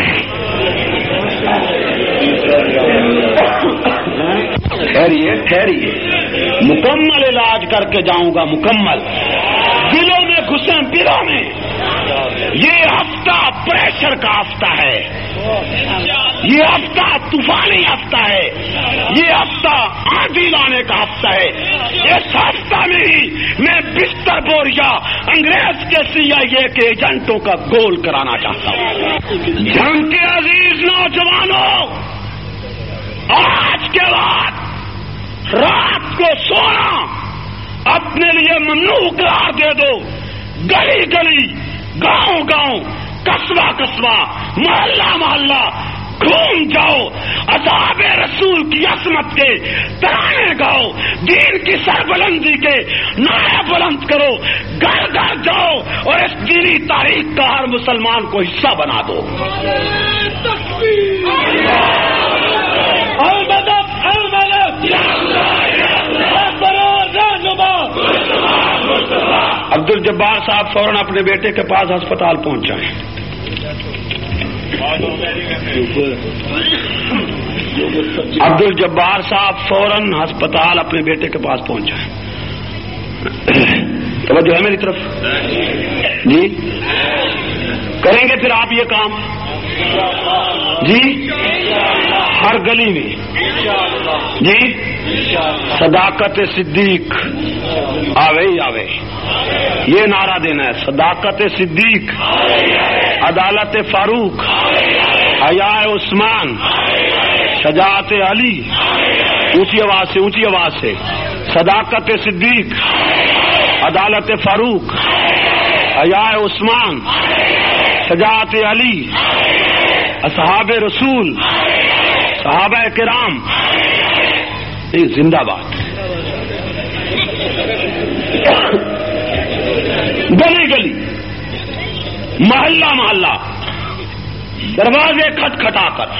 ٹھہریے ٹھہریے. مکمل علاج کر کے جاؤں گا، مکمل. دلوں میں گھسیں دلوں میں. یہ ہفتہ پریشر کا ہفتہ ہے، یہ ہفتہ طوفانی ہفتہ ہے، یہ ہفتہ آندھی لانے کا ہفتہ ہے. اس ہفتہ میں ہی میں بستر بوریا انگریز کے سی آئی اے کے ایجنٹوں کا گول کرانا چاہتا ہوں. جنگ کے عزیز نوجوانوں، آج کے بعد رات کو سونا اپنے لیے ممنوع قرار دے دو. گلی گلی، گاؤں گاؤں، قصبہ قصبہ، محلہ محلہ گھوم جاؤ، اصحاب رسول کی عصمت کے ترانے گاؤ، دین کی سربلندی کے نعرے بلند کرو، گھر گھر جاؤ اور اس دینی تاریخ کا ہر مسلمان کو حصہ بنا دو۔ عبد الجبار صاحب فوراً اپنے بیٹے کے پاس ہسپتال پہنچ جائیں۔ عبد الجبار صاحب فوراً ہسپتال اپنے بیٹے کے پاس پہنچ جائیں۔ توجہ ہے میری طرف؟ جی کریں گے پھر آپ یہ کام؟ جی ہر گلی میں جی صداقت صدیق آوے ہی آوے، یہ نعرہ دینا ہے، صداقت صدیق، عدالت فاروق، حیاء عثمان، شجاعت علی، اونچی آواز سے اونچی آواز سے، صداقت صدیق، عدالت فاروق، حیاء عثمان، شجاعت علی، اصحاب رسول، صحابہ کرام، یہ زندہ باد۔ گلی گلی، محلہ محلہ، دروازے کھٹ کھٹا کر،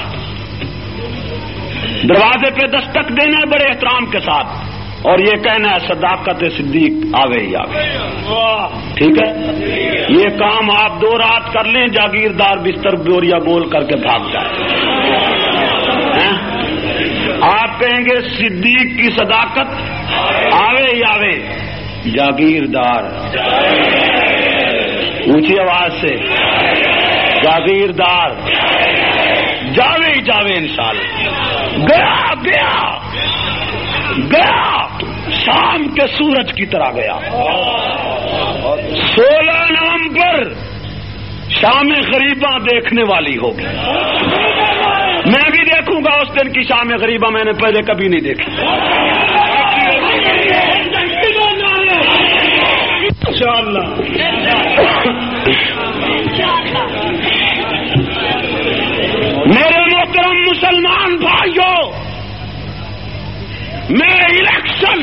دروازے پہ دستک دینا ہے بڑے احترام کے ساتھ، اور یہ کہنا ہے صداقت صدیق آوے ہی آوے۔ ٹھیک ہے، یہ کام آپ دو رات کر لیں، جاگیردار بستر بوریا گول کر کے بھاگ جائے۔ آپ کہیں گے صدیق کی صداقت آوے ہی آوے، جاگیردار اونچی آواز سے، جاگیردار جاوے ہی جاوے انشاءاللہ۔ گیا گیا گیا شام کے سورج کی طرح گیا۔ سولہ نومبر شام غریباں دیکھنے والی ہوگی، میں بھی دیکھوں گا اس دن کی شام غریباں، میں نے پہلے کبھی نہیں دیکھی۔ انشاءاللہ میرے محترم مسلمان بھائیوں، میں الیکشن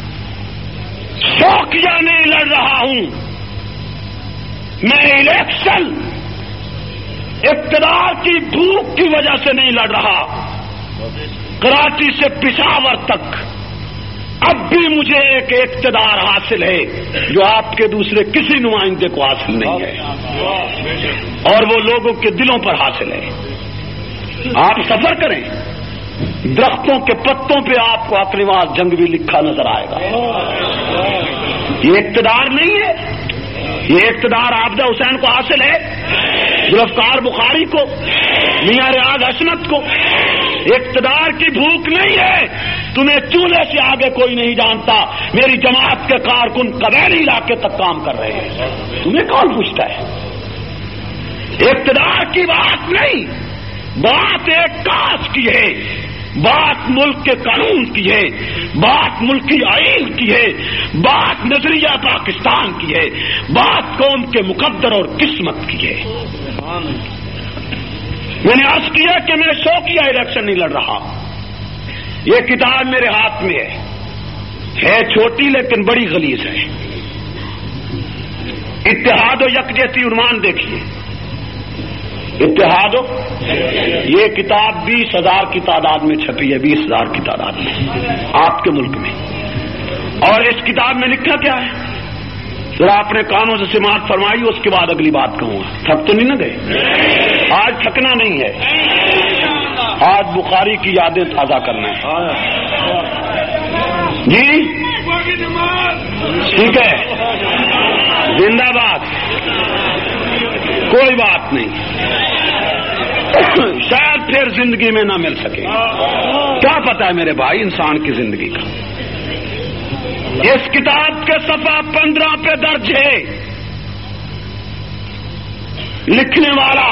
شوقیہ نہیں لڑ رہا ہوں، میں الیکشن اقتدار کی بھوک کی وجہ سے نہیں لڑ رہا۔ کراچی سے پشاور تک اب بھی مجھے ایک اقتدار حاصل ہے جو آپ کے دوسرے کسی نمائندے کو حاصل نہیں ہے، اور وہ لوگوں کے دلوں پر حاصل ہے۔ آپ سفر کریں، درختوں کے پتوں پہ آپ کو اقلیمات جنگ بھی لکھا نظر آئے گا۔ یہ اقتدار نہیں ہے، یہ اقتدار عابدہ حسین کو حاصل ہے، ذوالفقار بخاری کو، میاں ریاض حسنت کو۔ اقتدار کی بھوک نہیں ہے، تمہیں چولہے سے آگے کوئی نہیں جانتا، میری جماعت کے کارکن قبیلی علاقے تک کام کر رہے ہیں، تمہیں کون پوچھتا ہے؟ اقتدار کی بات نہیں، بات ایک کاس کی ہے، بات ملک کے قانون کی ہے، بات ملکی آئین کی ہے، بات نظریہ پاکستان کی ہے، بات قوم کے مقدر اور قسمت کی ہے۔ میں نے عرض کیا کہ میں شوقیہ الیکشن نہیں لڑ رہا، یہ کتاب میرے ہاتھ میں ہے، ہے چھوٹی لیکن بڑی غلیظ ہے۔ اتحاد و یکجہتی عنوان دیکھیے، اتحاد و، یہ کتاب بیس ہزار کی تعداد میں چھپی ہے، بیس ہزار کی تعداد میں آپ کے ملک میں۔ اور اس کتاب میں لکھا کیا ہے ذرا اپنے کانوں سے سماعت فرمائی، اس کے بعد اگلی بات کہوں گا۔ تھک تو نہیں نہ گئے؟ آج تھکنا نہیں ہے، آج بخاری کی یادیں تازہ کرنا ہے۔ جی ٹھیک ہے، زندہ باد، کوئی بات نہیں، شاید پھر زندگی میں نہ مل سکے، کیا پتا ہے میرے بھائی انسان کی زندگی کا۔ اس کتاب کے صفحہ پندرہ پہ درج ہے، لکھنے والا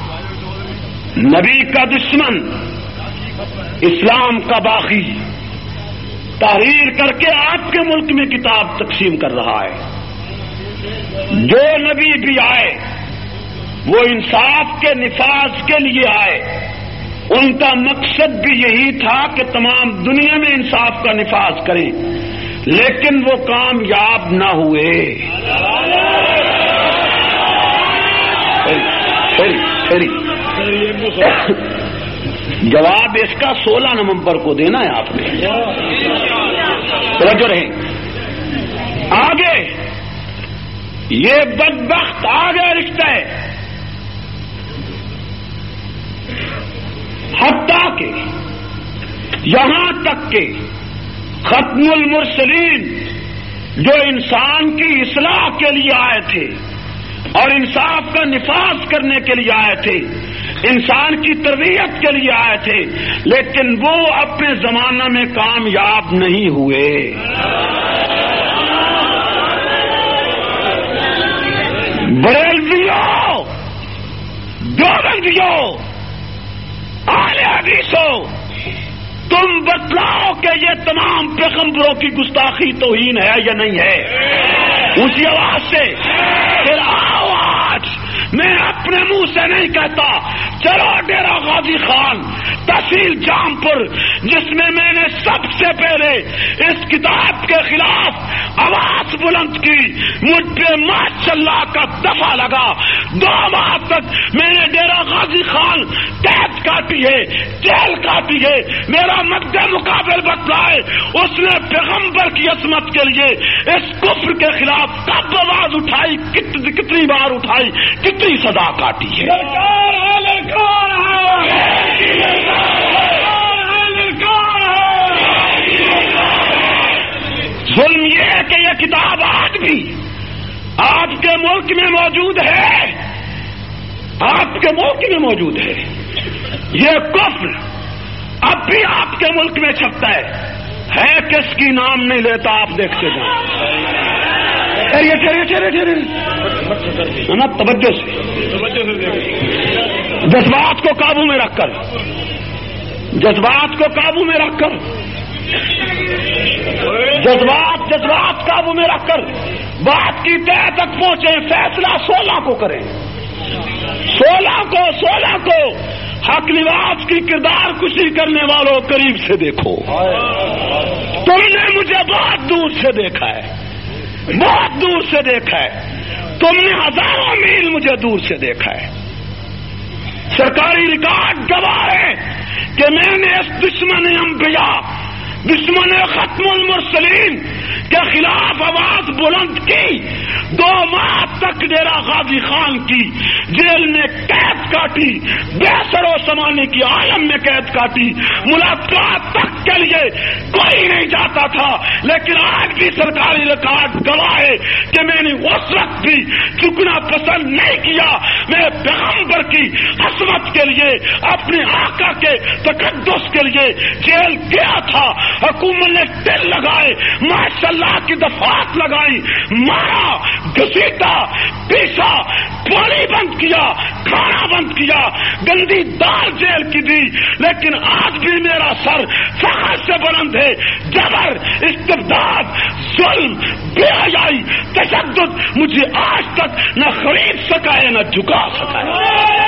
نبی کا دشمن، اسلام کا باغی، تحریر کر کے آپ کے ملک میں کتاب تقسیم کر رہا ہے۔ جو نبی بھی آئے وہ انصاف کے نفاذ کے لیے آئے، ان کا مقصد بھی یہی تھا کہ تمام دنیا میں انصاف کا نفاذ کریں، لیکن وہ کامیاب نہ ہوئے۔ جواب اس کا سولہ نومبر کو دینا ہے آپ نے، توجہ رہے۔ آگے یہ بدبخت آگے رشتہ ہے، حتیٰ کہ یہاں تک کہ ختم المرسلین جو انسان کی اصلاح کے لیے آئے تھے اور انصاف کا نفاذ کرنے کے لیے آئے تھے، انسان کی تربیت کے لیے آئے تھے، لیکن وہ اپنے زمانہ میں کامیاب نہیں ہوئے۔ بریلویوں، دیوبندیوں، اہل حدیثوں، تم بتلاؤ کہ یہ تمام پیغمبروں کی گستاخی توہین ہے یا نہیں ہے؟ اسی آواز سے پھر آؤ، آج میں اپنے منہ سے نہیں کہتا، چلو ڈیرہ غازی خان تحصیل جام پور، جس میں میں نے سب سے پہلے اس کتاب کے خلاف آواز بلند کی، مجھ پہ ماشاء اللہ کا دفعہ لگا، دو ماہ تک میں نے ڈیرہ غازی خان قید کاٹی ہے، جیل کاٹی ہے، میرا مد مقابل بتلائے اس نے پیغمبر کی عظمت کے لیے اس کفر کے خلاف کب آواز اٹھائی، کتنی بار اٹھائی، کتنی سزا کاٹی ہے۔ ظلم یہ ہے کہ یہ کتاب آج بھی آپ کے ملک میں موجود ہے، آپ کے ملک میں موجود ہے، یہ کفر اب بھی آپ کے ملک میں چھپتا ہے، ہے کس کی نام نہیں لیتا، آپ دیکھتے جائیں۔ ٹھہرے ٹھہرے ٹھہرے نا، توجہ سے، جذبات کو قابو میں رکھ کر، جذبات کو قابو میں رکھ کر، جذبات جذبات قابو میں رکھ کر بات کی تہ تک پہنچے، فیصلہ سولہ کو کریں، سولہ کو سولہ کو حق نواز کی کردار کشی کرنے والوں قریب سے دیکھو۔ تم نے مجھے بہت دور سے دیکھا ہے، بہت دور سے دیکھا ہے، تم نے ہزاروں میل مجھے دور سے دیکھا ہے۔ سرکاری ریکارڈ گواہ ہے کہ میں نے اس دشمن انبیاء، دشمن ختم المرسلین کے خلاف آواز بلند کی، دو ماہ تک ڈیرہ غازی خان کی جیل میں قید کاٹی، بے سر و سمانے کی عالم میں قید کاٹی، ملاقات تک کے لیے کوئی نہیں جاتا تھا، لیکن آج بھی سرکاری ریکارڈ گواہ ہے کہ میں نے اس وقت بھی چکنا پسند نہیں کیا، میں پیغمبر کی عظمت کے لیے، اپنے آقا کے تقدس کے لیے جیل گیا تھا۔ حکومت نے دل لگائے، ماشاء اللہ کی دفعات لگائی، مارا، گھسیٹا، پیسا، پانی بند کیا، کھانا بند کیا، گندی دال جیل کی دی، لیکن آج بھی میرا سر فخر سے بلند ہے۔ جبر، استبداد، ظلم، بے حیائی، تشدد مجھے آج تک نہ خرید سکا ہے نہ جھکا سکا ہے۔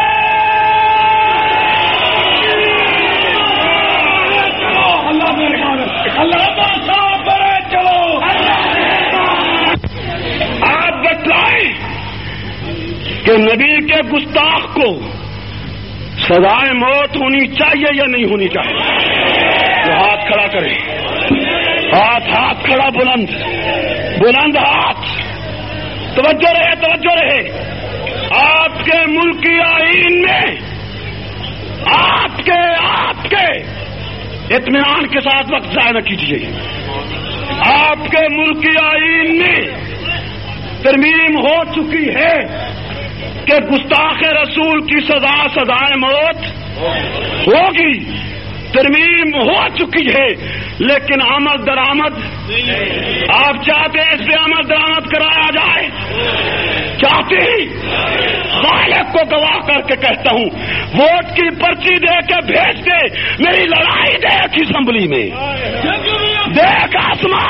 آپ بتلائیں کہ نبی کے گستاخ کو سزائے موت ہونی چاہیے یا نہیں ہونی چاہیے؟ تو ہاتھ کھڑا کریں، ہاتھ ہاتھ کھڑا، بلند بلند ہاتھ، توجہ رہے توجہ رہے۔ آپ کے ملکی آئین میں آپ کے آپ کے اطمینان کے ساتھ وقت ضائع نہ کیجیے، آپ کے ملکی آئین میں ترمیم ہو چکی ہے کہ گستاخ رسول کی سزا سزائے موت ہوگی، ترمیم ہو چکی ہے، لیکن عمل درآمد آپ چاہتے ہیں اس پہ عمل درآمد کرایا جائے؟ چاہتے ہی خالق کو گواہ کر کے کہتا ہوں، ووٹ کی پرچی دے کے بھیج دے، میری لڑائی دیکھ اسمبلی میں، دیکھ آسما،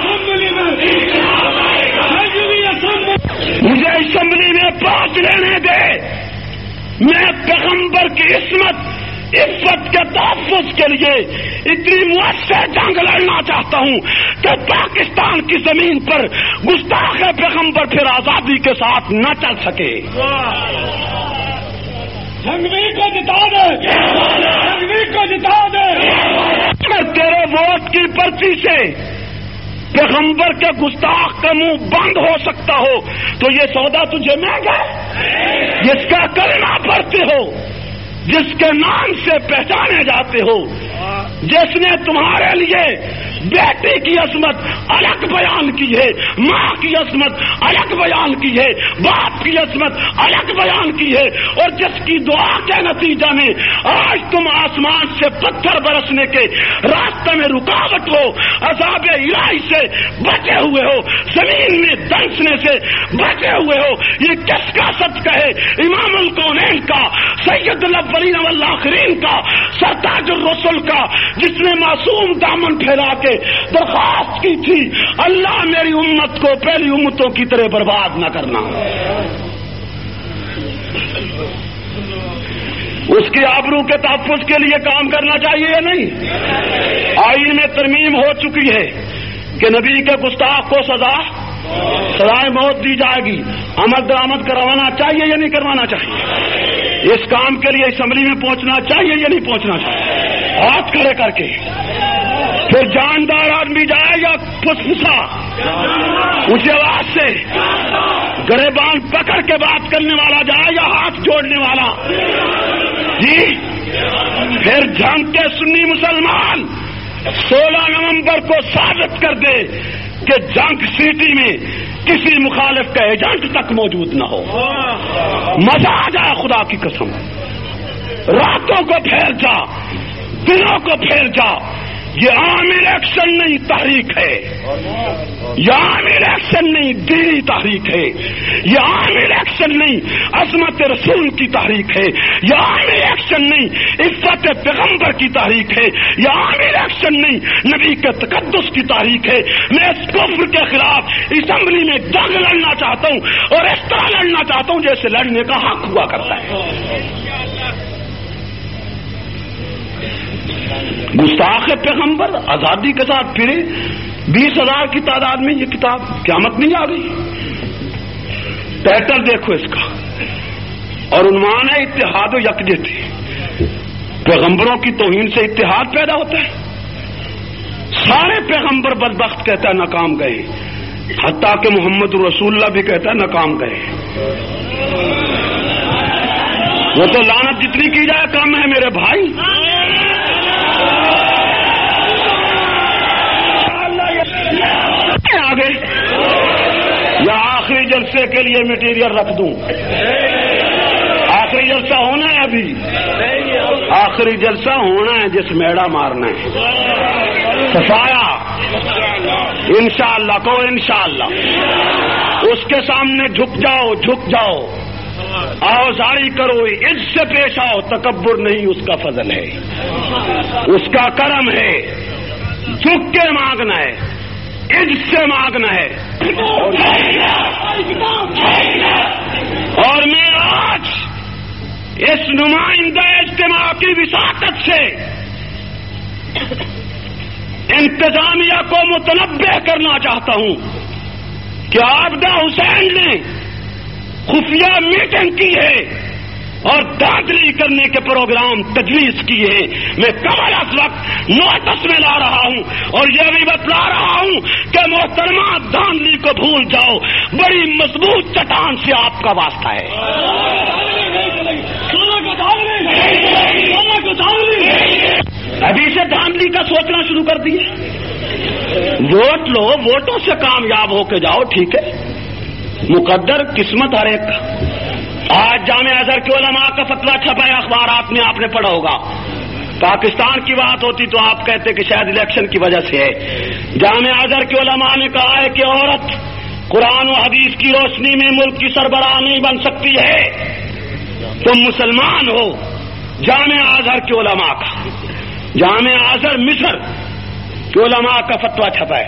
مجھے اسمبلی میں پہنچ لینے دے، میں پیغمبر کی عصمت عفت کے تحفظ کے لیے اتنی مؤثر جنگ لڑنا چاہتا ہوں کہ پاکستان کی زمین پر گستاخ پیغمبر پھر آزادی کے ساتھ نہ چل سکے. جنگوی کو جتا دے، جنگوی کو جتا دے. اگر تیرے ووٹ کی پرچی سے پیغمبر کے گستاخ کا منہ بند ہو سکتا ہو تو یہ سودا تجھے مہنگا ہے. جس کا کلمہ پڑھتے ہو، جس کے نام سے پہچانے جاتے ہو، جس نے تمہارے لیے بیٹی کی عصمت الگ بیان کی ہے، ماں کی عصمت الگ بیان کی ہے، باپ کی عصمت الگ بیان کی ہے، اور جس کی دعا کے نتیجہ میں آج تم آسمان سے پتھر برسنے کے راستے میں رکاوٹ ہو، عذاب الہی سے بچے ہوئے ہو، زمین میں دنسنے سے بچے ہوئے ہو. یہ کس کا صدقہ ہے؟ امام الکونین کا، سید الاولین والآخرین کا، سرتاج الرسل کا، جس نے معصوم دامن پھیلا کے درخواست کی تھی، اللہ میری امت کو پہلی امتوں کی طرح برباد نہ کرنا. اس کی آبرو کے تحفظ کے لیے کام کرنا چاہیے یا نہیں؟ آئین میں ترمیم ہو چکی ہے کہ نبی کے گستاخ کو سزا سزائے موت دی جائے گی. عمل درآمد کروانا چاہیے یا نہیں کروانا چاہیے؟ اس کام کے لیے اسمبلی میں پہنچنا چاہیے یا نہیں پہنچنا چاہیے؟ ہاتھ کھڑے کر کے. پھر جاندار آدمی جائے یا پھسپھسا اونچی آواز سے گریبان پکڑ کے بات کرنے والا جائے یا ہاتھ جوڑنے والا؟ جی. پھر جنگ کے سنی مسلمان سولہ نومبر کو ثابت کر دے کہ جنگ سٹی میں کسی مخالف کا ایجنٹ تک موجود نہ ہو. مزہ آ جائے خدا کی قسم. راتوں کو پھیل جا، دنوں کو پھیل جا. یہ عام الیکشن نہیں تحریک ہے، یہ عام الیکشن نہیں دینی تحریک ہے، یہ عام الیکشن نہیں عظمت رسول کی تحریک ہے، یہ عام الیکشن نہیں عفت پیغمبر کی تحریک ہے، یہ عام الیکشن نہیں نبی کے تقدس کی تحریک ہے. میں اس کفر کے خلاف اسمبلی میں جنگ لڑنا چاہتا ہوں اور اس طرح لڑنا چاہتا ہوں جیسے لڑنے کا حق ہوا کرتا ہے. گستاخ پیغمبر آزادی کے ساتھ پھرے. بیس ہزار کی تعداد میں یہ کتاب قیامت نہیں آ گئی. ٹائٹل دیکھو اس کا، اور عنوان ہے اتحاد و یکجہتی. پیغمبروں کی توہین سے اتحاد پیدا ہوتا ہے. سارے پیغمبر بدبخت کہتا ہے ناکام گئے، حتیٰ کہ محمد رسول اللہ بھی کہتا ہے ناکام گئے. وہ تو لعنت جتنی کی جائے کم ہے میرے بھائی. آگے یا آخری جلسے کے لیے مٹیریل رکھ دوں؟ آخری جلسہ ہونا ہے، ابھی آخری جلسہ ہونا ہے جس میڑا مارنا ہے. صفایا انشاءاللہ کو انشاءاللہ. اس کے سامنے جھک جاؤ، جھک جاؤ، آوازاری کرو، عز سے پیش آؤ. تکبر نہیں، اس کا فضل ہے، اس کا کرم ہے. جھک کے مانگنا ہے، عز سے مانگنا ہے. اور میں آج اس نمائندہ اجتماع کی وساطت سے انتظامیہ کو متنبہ کرنا چاہتا ہوں کہ عابدہ حسین نے خفیہ میٹنگ کی ہے اور داخلی کرنے کے پروگرام تجویز کیے ہیں. میں قبل از وقت نوٹس میں لا رہا ہوں اور یہ بھی بتلا رہا ہوں کہ محترمہ دھاندلی کو بھول جاؤ، بڑی مضبوط چٹان سے آپ کا واسطہ ہے. ابھی سے دھاندلی کا سوچنا شروع کر دیے. ووٹ لو، ووٹوں سے کامیاب ہو کے جاؤ، ٹھیک ہے، مقدر قسمت ہر ایک کا. آج جامع ازہر کے علماء کا فتویٰ چھپا ہے اخبارات میں، آپ نے پڑھا ہوگا. پاکستان کی بات ہوتی تو آپ کہتے کہ شاید الیکشن کی وجہ سے ہے. جامع ازہر کے علماء نے کہا ہے کہ عورت قرآن و حدیث کی روشنی میں ملک کی سربراہ نہیں بن سکتی ہے. تم مسلمان ہو. جامع ازہر کے علماء کا، جامع ازہر مصر کے علماء کا فتویٰ چھپا ہے.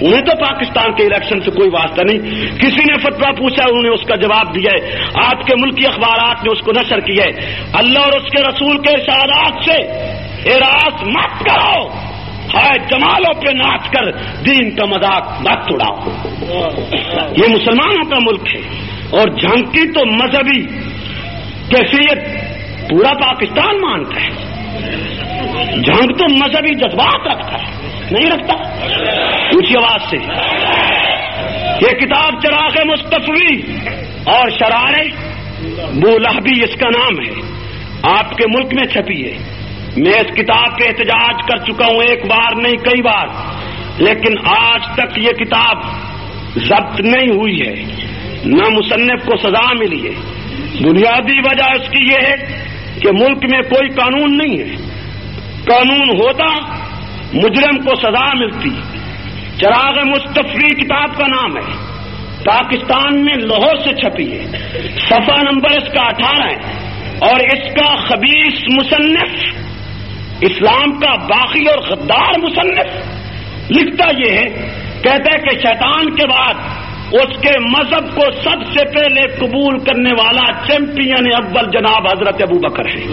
انہیں تو پاکستان کے الیکشن سے کوئی واسطہ نہیں. کسی نے فتویٰ پوچھا انہوں نے اس کا جواب دیا ہے. آپ کے ملکی اخبارات نے اس کو نشر کیا ہے. اللہ اور اس کے رسول کے ارشادات سے اعراض مت کرو، ہائے جمالوں پہ ناچ کر دین کا مذاق مت اڑاؤ. یہ مسلمانوں کا ملک ہے. اور جھنگ کی تو مذہبی کیفیت پورا پاکستان مانتا ہے. جھنگ تو مذہبی جذبات رکھتا ہے، نہیں رکھتا؟ اونچی آواز سے. یہ کتاب چراغ مصطفی اور شرارے بولہبی اس کا نام ہے، آپ کے ملک میں چھپی ہے. میں اس کتاب پہ احتجاج کر چکا ہوں، ایک بار نہیں کئی بار، لیکن آج تک یہ کتاب ضبط نہیں ہوئی ہے، نہ مصنف کو سزا ملی ہے. بنیادی وجہ اس کی یہ ہے کہ ملک میں کوئی قانون نہیں ہے. قانون ہوتا مجرم کو سزا ملتی. چراغ مصطفی کتاب کا نام ہے، پاکستان میں لاہور سے چھپی ہے. صفحہ نمبر اس کا اٹھارہ ہے اور اس کا خبیث مصنف، اسلام کا باغی اور غدار مصنف لکھتا یہ ہے، کہتا ہے کہ شیطان کے بعد اس کے مذہب کو سب سے پہلے قبول کرنے والا چیمپئن اول جناب حضرت ابو بکر ہے.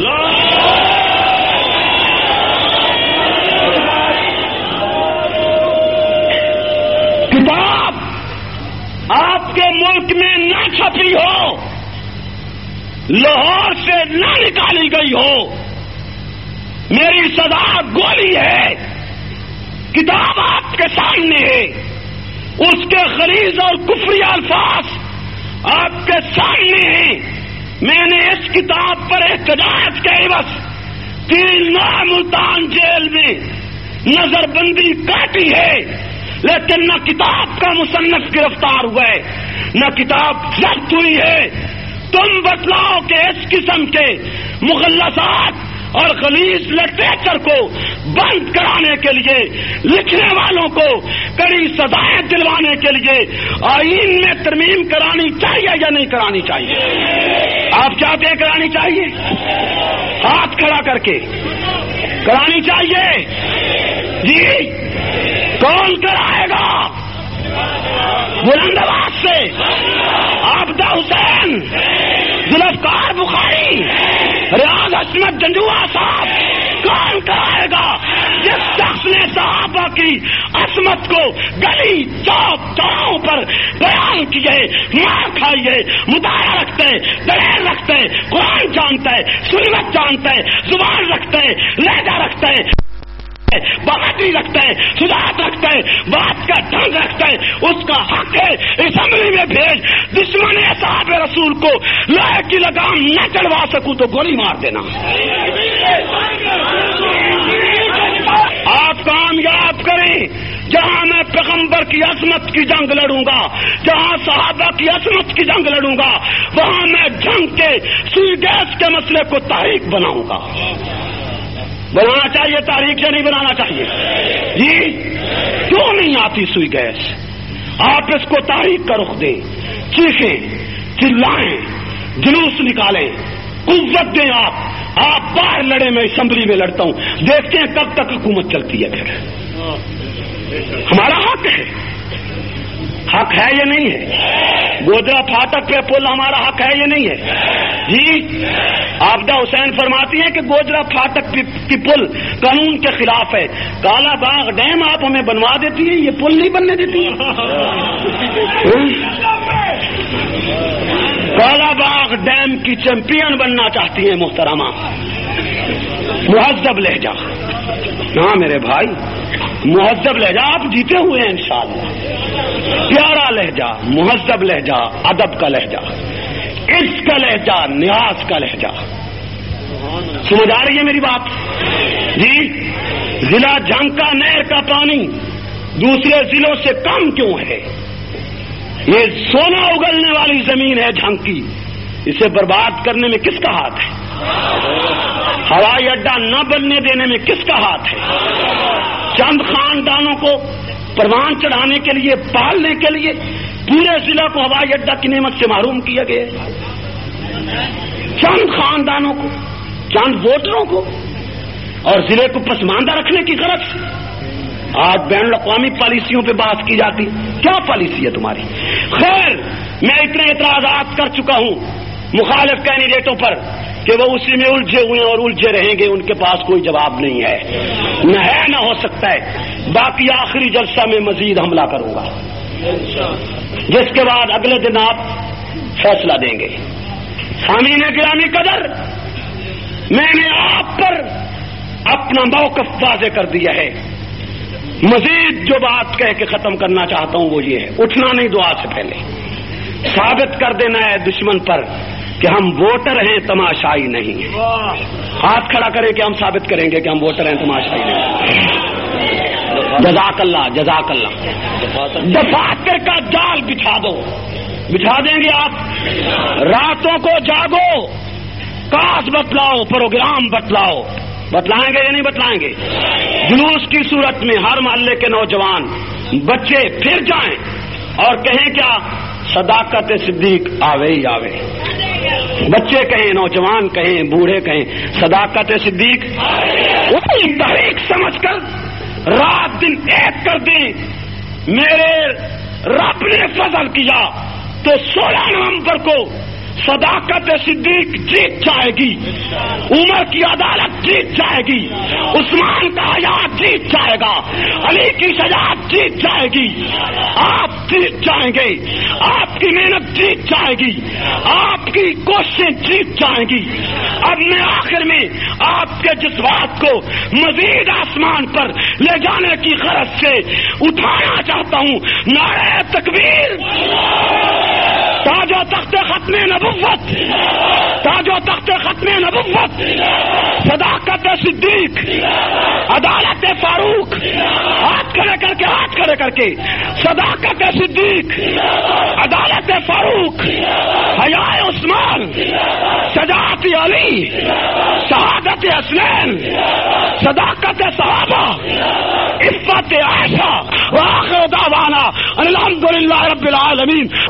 کتاب آپ کے ملک میں نہ چھپی ہو، لاہور سے نہ نکالی گئی ہو، میری سزا گولی ہے. کتاب آپ کے سامنے ہے، اس کے غلیظ اور کفری الفاظ آپ کے سامنے ہیں. میں نے اس کتاب پر احتجاج کے عوض تین ماہ ملتان جیل میں نظر بندی کاٹی ہے، لیکن نہ کتاب کا مصنف گرفتار ہوا ہے، نہ کتاب ضبط ہوئی ہے. تم بتلاؤ کہ اس قسم کے مغلظات اور غلیظ لٹریچر کو بند کرانے کے لیے، لکھنے والوں کو کڑی سزائیں دلوانے کے لیے آئین میں ترمیم کرانی چاہیے یا نہیں کرانی چاہیے؟ آپ چاہتے ہیں کرانی چاہیے؟ ہاتھ کھڑا کر کے کرانی چاہیے. جی کون کرائے گا؟ بلند آواز سے عابدہ حسین، ذوالفقار بخاری، ریاض عصمت جنجوعہ صاحب. کون کرائے گا؟ جس شخص نے صحابہ کی عصمت کو گلی چوک چوراہوں پر بیان کیے، مار کھائیے، مطالعہ رکھتے، دلیل رکھتے، قرآن جانتا ہے، سنت جانتا ہے، زبان رکھتے، لہجہ رکھتے، بہادری رکھتا ہے، شجاعت رکھتا ہے، بات کا ڈھنگ رکھتا ہے، اس کا حق ہے اسمبلی میں بھیج. دشمن صاحب رسول کو لوہے کی لگام نہ چڑھوا سکوں تو گولی مار دینا. آپ کامیاب کریں. جہاں میں پیغمبر کی عظمت کی جنگ لڑوں گا، جہاں صحابہ کی عظمت کی جنگ لڑوں گا، وہاں میں جنگ کے سوئی گیس کے مسئلے کو تحریک بناؤں گا. بنانا چاہیے تاریخ یا نہیں بنانا چاہیے؟ جی کیوں نہیں آتی سوئی گیس؟ آپ اس کو تاریخ کا رخ دیں، چیخیں، چلائیں، جلوس نکالیں، قوت دیں. آپ آپ باہر لڑے، میں اسمبلی میں لڑتا ہوں. دیکھتے ہیں کب تک حکومت چلتی ہے. پھر ہمارا حق ہے، حق ہے یا نہیں ہے؟ گوجرا پھاٹک پہ پل ہمارا حق ہے یا نہیں ہے؟ جی عابدہ حسین فرماتی ہیں کہ گوجرا پھاٹک کی پل قانون کے خلاف ہے. کالا باغ ڈیم آپ ہمیں بنوا دیتی ہیں، یہ پل نہیں بننے دیتی ہیں. کالا باغ ڈیم کی چیمپئن بننا چاہتی ہیں محترمہ. مہذب لہجہ، ہاں میرے بھائی، مہذب لہجہ. آپ جیتے ہوئے ہیں انشاءاللہ. پیارا لہجہ، مہذب لہجہ، ادب کا لہجہ، عشق کا لہجہ، نیاز کا لہجہ. سمجھ آ رہی ہے میری بات؟ جی ضلع جھنگ کا نہر کا پانی دوسرے ضلعوں سے کم کیوں ہے؟ یہ سونا اگلنے والی زمین ہے جھنگ کی، اسے برباد کرنے میں کس کا ہاتھ ہے؟ ہوائی اڈہ نہ بننے دینے میں کس کا ہاتھ ہے؟ چند خاندانوں کو پروان چڑھانے کے لیے، پالنے کے لیے پورے ضلع کو ہوائی اڈہ کی نعمت سے محروم کیا گیا. چند خاندانوں کو، چند ووٹروں کو، اور ضلع کو پسماندہ رکھنے کی غرض سے. آج بین الاقوامی پالیسیوں پہ بات کی جاتی، کیا پالیسی ہے تمہاری؟ خیر، میں اتنے اعتراضات کر چکا ہوں مخالف کینڈیڈیٹوں پر کہ وہ اسی میں الجھے ہوئے اور الجھے رہیں گے، ان کے پاس کوئی جواب نہیں ہے، نہ ہے نہ ہو سکتا ہے۔ باقی آخری جلسہ میں مزید حملہ کروں گا، جس کے بعد اگلے دن آپ فیصلہ دیں گے۔ سامعین گرامی قدر، میں نے آپ پر اپنا موقف واضح کر دیا ہے۔ مزید جو بات کہہ کے ختم کرنا چاہتا ہوں وہ یہ ہے، اٹھنا نہیں دعا سے پہلے، ثابت کر دینا ہے دشمن پر کہ ہم ووٹر ہیں، تماشائی نہیں ہیں۔ ہاتھ کھڑا کریں کہ ہم ثابت کریں گے کہ ہم ووٹر ہیں، تماشائی نہیں۔ جزاک اللہ، جزاک اللہ۔ دفاتر کا جال بچھا دو، بچھا دیں گے آپ؟ راتوں کو جاگو، کاس بتلاؤ، پروگرام بتلاؤ، بتلائیں گے یا نہیں بتلائیں گے؟ جلوس کی صورت میں ہر محلے کے نوجوان بچے پھر جائیں اور کہیں کیا؟ صداقت صدیق آوے ہی آوے۔ بچے کہیں، نوجوان کہیں، بوڑھے کہیں، صداقت صدیق وہی تحریک سمجھ کر رات دن ایک کر دیں۔ میرے رب نے فضل کیا تو سولہ نومبر کو صداقت صدیق جیت جائے گی، عمر کی عدالت جیت جائے گی، عثمان کا حیات جیت جائے گا، علی کی شجاعت جیت جائے گی، آپ جیت جائیں گے، آپ کی محنت جیت جائے گی، آپ کی کوششیں جیت جائیں گی۔ اب میں آخر میں آپ کے جذبات کو مزید آسمان پر لے جانے کی غرض سے اٹھانا چاہتا ہوں۔ نعرہ تکبیر، تاج و تخت ختم نبوت، تاج و تخت ختم نبوت، صداقت صدیق، عدالت فاروق، ہاتھ کھڑے کر کے، ہاتھ کھڑے کر کے، صداقت صدیق، عدالت فاروق، حیاء عثمان، شجاعت علی، شہادت حسنین، صداقت صحابہ، عفت عائشہ، وآخر دعوانا الحمدللہ رب العالمین۔